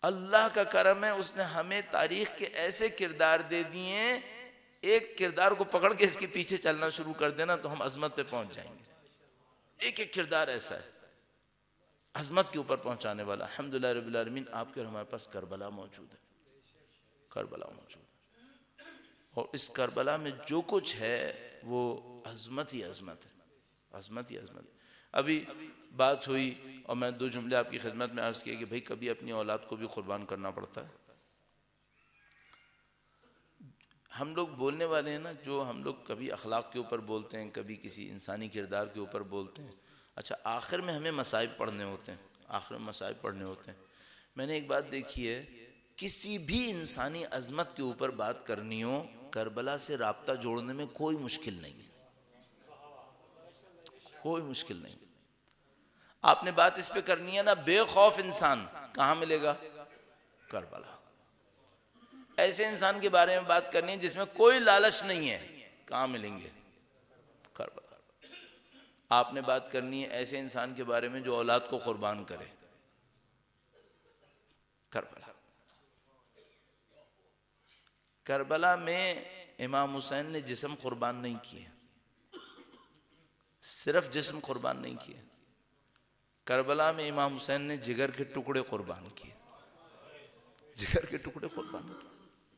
اللہ کا کرم ہے، اس نے ہمیں تاریخ کے ایسے کردار دے دیے ہیں، ایک کردار کو پکڑ کے اس کے پیچھے چلنا شروع کر دینا تو ہم عظمت پہ پہنچ جائیں گے. ایک ایک کردار ایسا ہے عظمت کے اوپر پہنچانے والا. الحمدللہ رب العالمین آپ کے اور ہمارے پاس کربلا موجود ہے، کربلا موجود ہے، اور اس کربلا میں جو کچھ ہے وہ عظمت ہی عظمت ہے، عظمت ہی عظمت ہے. ابھی بات ہوئی اور میں دو جملے آپ کی خدمت میں عرض کیا کہ بھئی کبھی اپنی اولاد کو بھی قربان کرنا پڑتا ہے. ہم لوگ بولنے والے ہیں نا، جو ہم لوگ کبھی اخلاق کے اوپر بولتے ہیں، کبھی کسی انسانی کردار کے اوپر بولتے ہیں. اچھا آخر میں ہمیں مصائب پڑھنے ہوتے ہیں، آخر میں مصائب پڑھنے ہوتے ہیں. میں نے ایک بات دیکھی ہے، کسی بھی انسانی عظمت کے اوپر بات کرنی ہو، کربلا سے رابطہ جوڑنے میں کوئی مشکل نہیں ہے، کوئی مشکل نہیں. آپ نے بات اس پہ کرنی ہے نا، بے خوف انسان کہاں ملے گا؟ کربلا. ایسے انسان کے بارے میں بات کرنی ہے جس میں کوئی لالچ نہیں ہے، کہاں ملیں گے؟ کربلا. آپ نے بات کرنی ہے ایسے انسان کے بارے میں جو اولاد کو قربان کرے، کربلا. کربلا میں امام حسین نے جسم قربان نہیں کیے، صرف جسم قربان نہیں کیے. کربلا میں امام حسین نے جگر کے ٹکڑے قربان کیے، جگر کے ٹکڑے قربان کیے.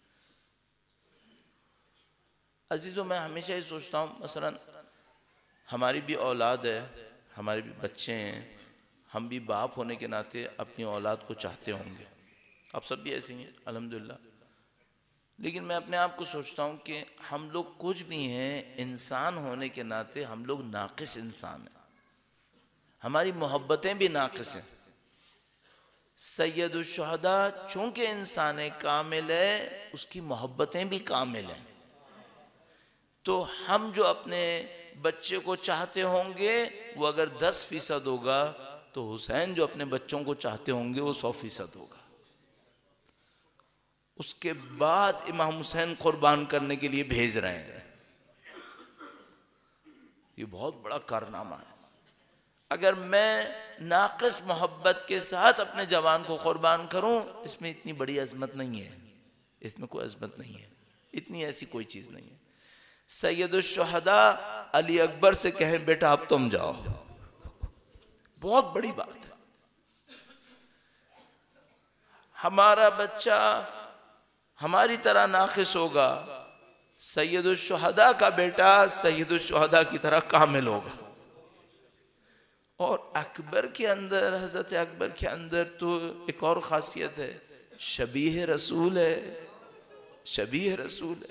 عزیزوں میں ہمیشہ یہ سوچتا ہوں، مثلا ہماری بھی اولاد ہے، ہمارے بھی بچے ہیں، ہم بھی باپ ہونے کے ناطے اپنی اولاد کو چاہتے ہوں گے، آپ سب بھی ایسے ہی ہیں الحمدللہ. لیکن میں اپنے آپ کو سوچتا ہوں کہ ہم لوگ کچھ بھی ہیں، انسان ہونے کے ناطے ہم لوگ ناقص انسان ہیں، ہماری محبتیں بھی ناقص ہیں. سید الشہداء چونکہ انسان کامل ہے، اس کی محبتیں بھی کامل ہیں. تو ہم جو اپنے بچے کو چاہتے ہوں گے وہ اگر 10% ہوگا تو حسین جو اپنے بچوں کو چاہتے ہوں گے وہ 100% ہوگا. اس کے بعد امام حسین قربان کرنے کے لیے بھیج رہے ہیں. یہ بہت بڑا کارنامہ ہے. اگر میں ناقص محبت کے ساتھ اپنے جوان کو قربان کروں، اس میں اتنی بڑی عظمت نہیں ہے، اس میں کوئی عظمت نہیں ہے، اتنی ایسی کوئی چیز نہیں ہے. سید الشہداء علی اکبر سے کہیں بیٹا اب تم جاؤ، بہت بڑی بات ہے. ہمارا بچہ ہماری طرح ناقص ہوگا، سید الشہداء کا بیٹا سید الشہداء کی طرح کامل ہوگا. اور اکبر کے اندر، حضرت اکبر کے اندر تو ایک اور خاصیت ہے، شبیہ رسول ہے، شبیہ رسول ہے.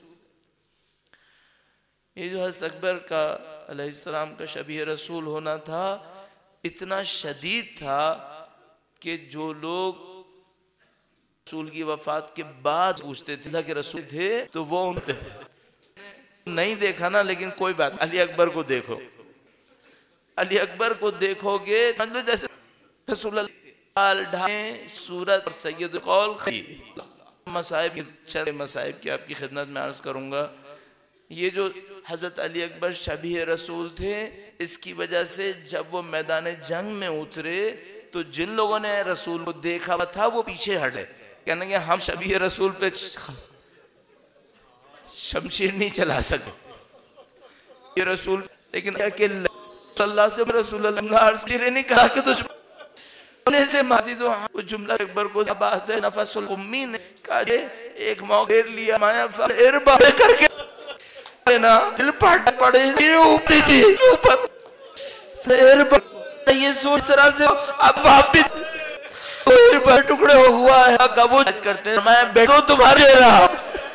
یہ جو حضرت اکبر کا علیہ السلام کا شبیہ رسول ہونا تھا، اتنا شدید تھا کہ جو لوگ رسول کی وفات کے بعد پوچھتے تھے کہ رسول تھے تو وہ ان تھے. نہیں دیکھا نا، لیکن کوئی بات، علی اکبر کو دیکھو، علی اکبر کو دیکھو گے سمجھو جیسے رسول اللہ ڈھائیں سورت اور سید قول خی. مصائب کی آپ کی خدمت میں عرض کروں گا. یہ جو حضرت علی اکبر شبیہ رسول تھے، اس کی وجہ سے جب وہ میدان جنگ میں اترے تو جن لوگوں نے رسول کو دیکھا تھا وہ پیچھے ہٹے، کہنے کہ ہم شبیہ رسول پہ شمشیر نہیں چلا سکے. یہ رسول لیکن کہ اللہ سے رسول اللہ نے عرض کی نہیں کہا کہ تجھ ہونے سے معزز وہ جملہ اکبر کو بات ہے. نفس القمی نے کہا ایک موقع دیر لیا مایا اربا کر کے دل پھٹ پڑے اوپری تھی اوپر یہ سوچ طرح سے اب واپس اربا ٹکڑے ہوا ہے قبول کرتے ہیں. میں بیٹھو تمہارے رہا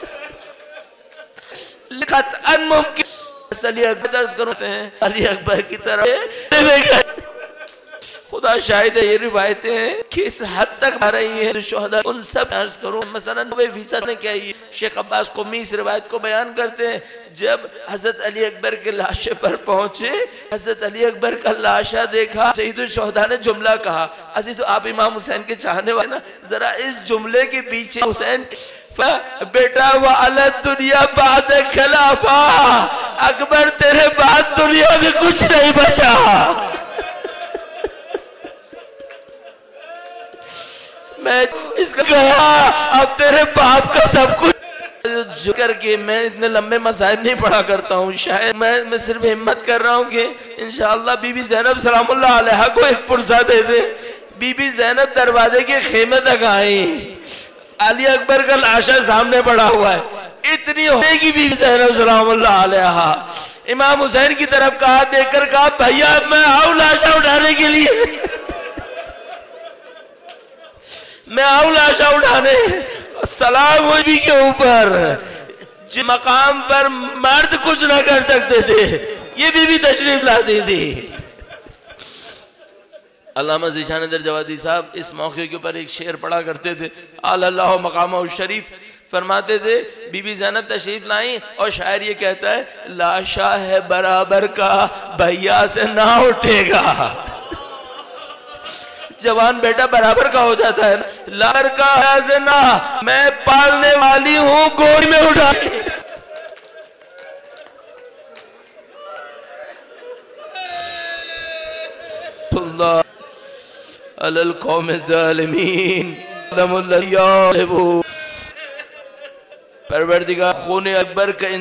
لکھت انممکن. علی اکبر درس کرتے ہیں علی اکبر کی طرف خدا شاہد ہے. یہ روایتیں ہیں کہ اس حد تک آ رہی ہیں شہداء ان سب عرض کروں مثلا 90% نے کیا ہے. شیخ عباس قمی اس روایت کو بیان کرتے ہیں جب حضرت علی اکبر کے لاشے پر پہنچے، حضرت علی اکبر کا لاشا دیکھا، سید الشہداء نے جملہ کہا. عزیزو آپ امام حسین کے چاہنے والے نا، ذرا اس جملے کے پیچھے حسین بیٹا وَعَلَى الدُّنْيَا بَعْدَ خِلَافَةٍ، اکبر تیرے بعد دنیا میں کچھ نہیں بچا. میں ہے اس کا گیا اب تیرے باپ کا سب کچھ ذکر کے میں اتنے لمبے مصائب نہیں پڑھا کرتا ہوں شاید میں صرف ہمت کر رہا ہوں کہ انشاءاللہ بی بی زینب سلام اللہ علیہا کو ایک پرسہ دے دے بی بی زینب دروازے کے خیمے تک آئیں علی اکبر کا لاشا سامنے پڑا ہوا ہے اتنی ہونے کی بی بی زینب سلام اللہ علیہا امام حسین کی طرف کہا دیکھ کر کہا بھائیا میں آؤں لاشا اٹھانے کے لیے میں آؤں لاشا اٹھانے سلام نبی کے اوپر جس مقام پر مرد کچھ نہ کر سکتے تھے یہ بھی تشریف لاتی تھی علامہ ذیشان در جوادی صاحب اس موقع کے اوپر ایک شعر پڑھا کرتے تھے اعلی اللہ مقامہ الشریف فرماتے تھے بی بی زینب تشریف لائیں اور شاعر یہ کہتا ہے لاشا ہے برابر کا بھیا سے نہ اٹھے گا جوان بیٹا برابر کا ہو جاتا ہے لار کا ہے نہ میں پالنے والی ہوں گوڑ میں اٹھا اللہ علی القوم الظالمین علم اللہ یعلبو پروردگار خون اکبر کا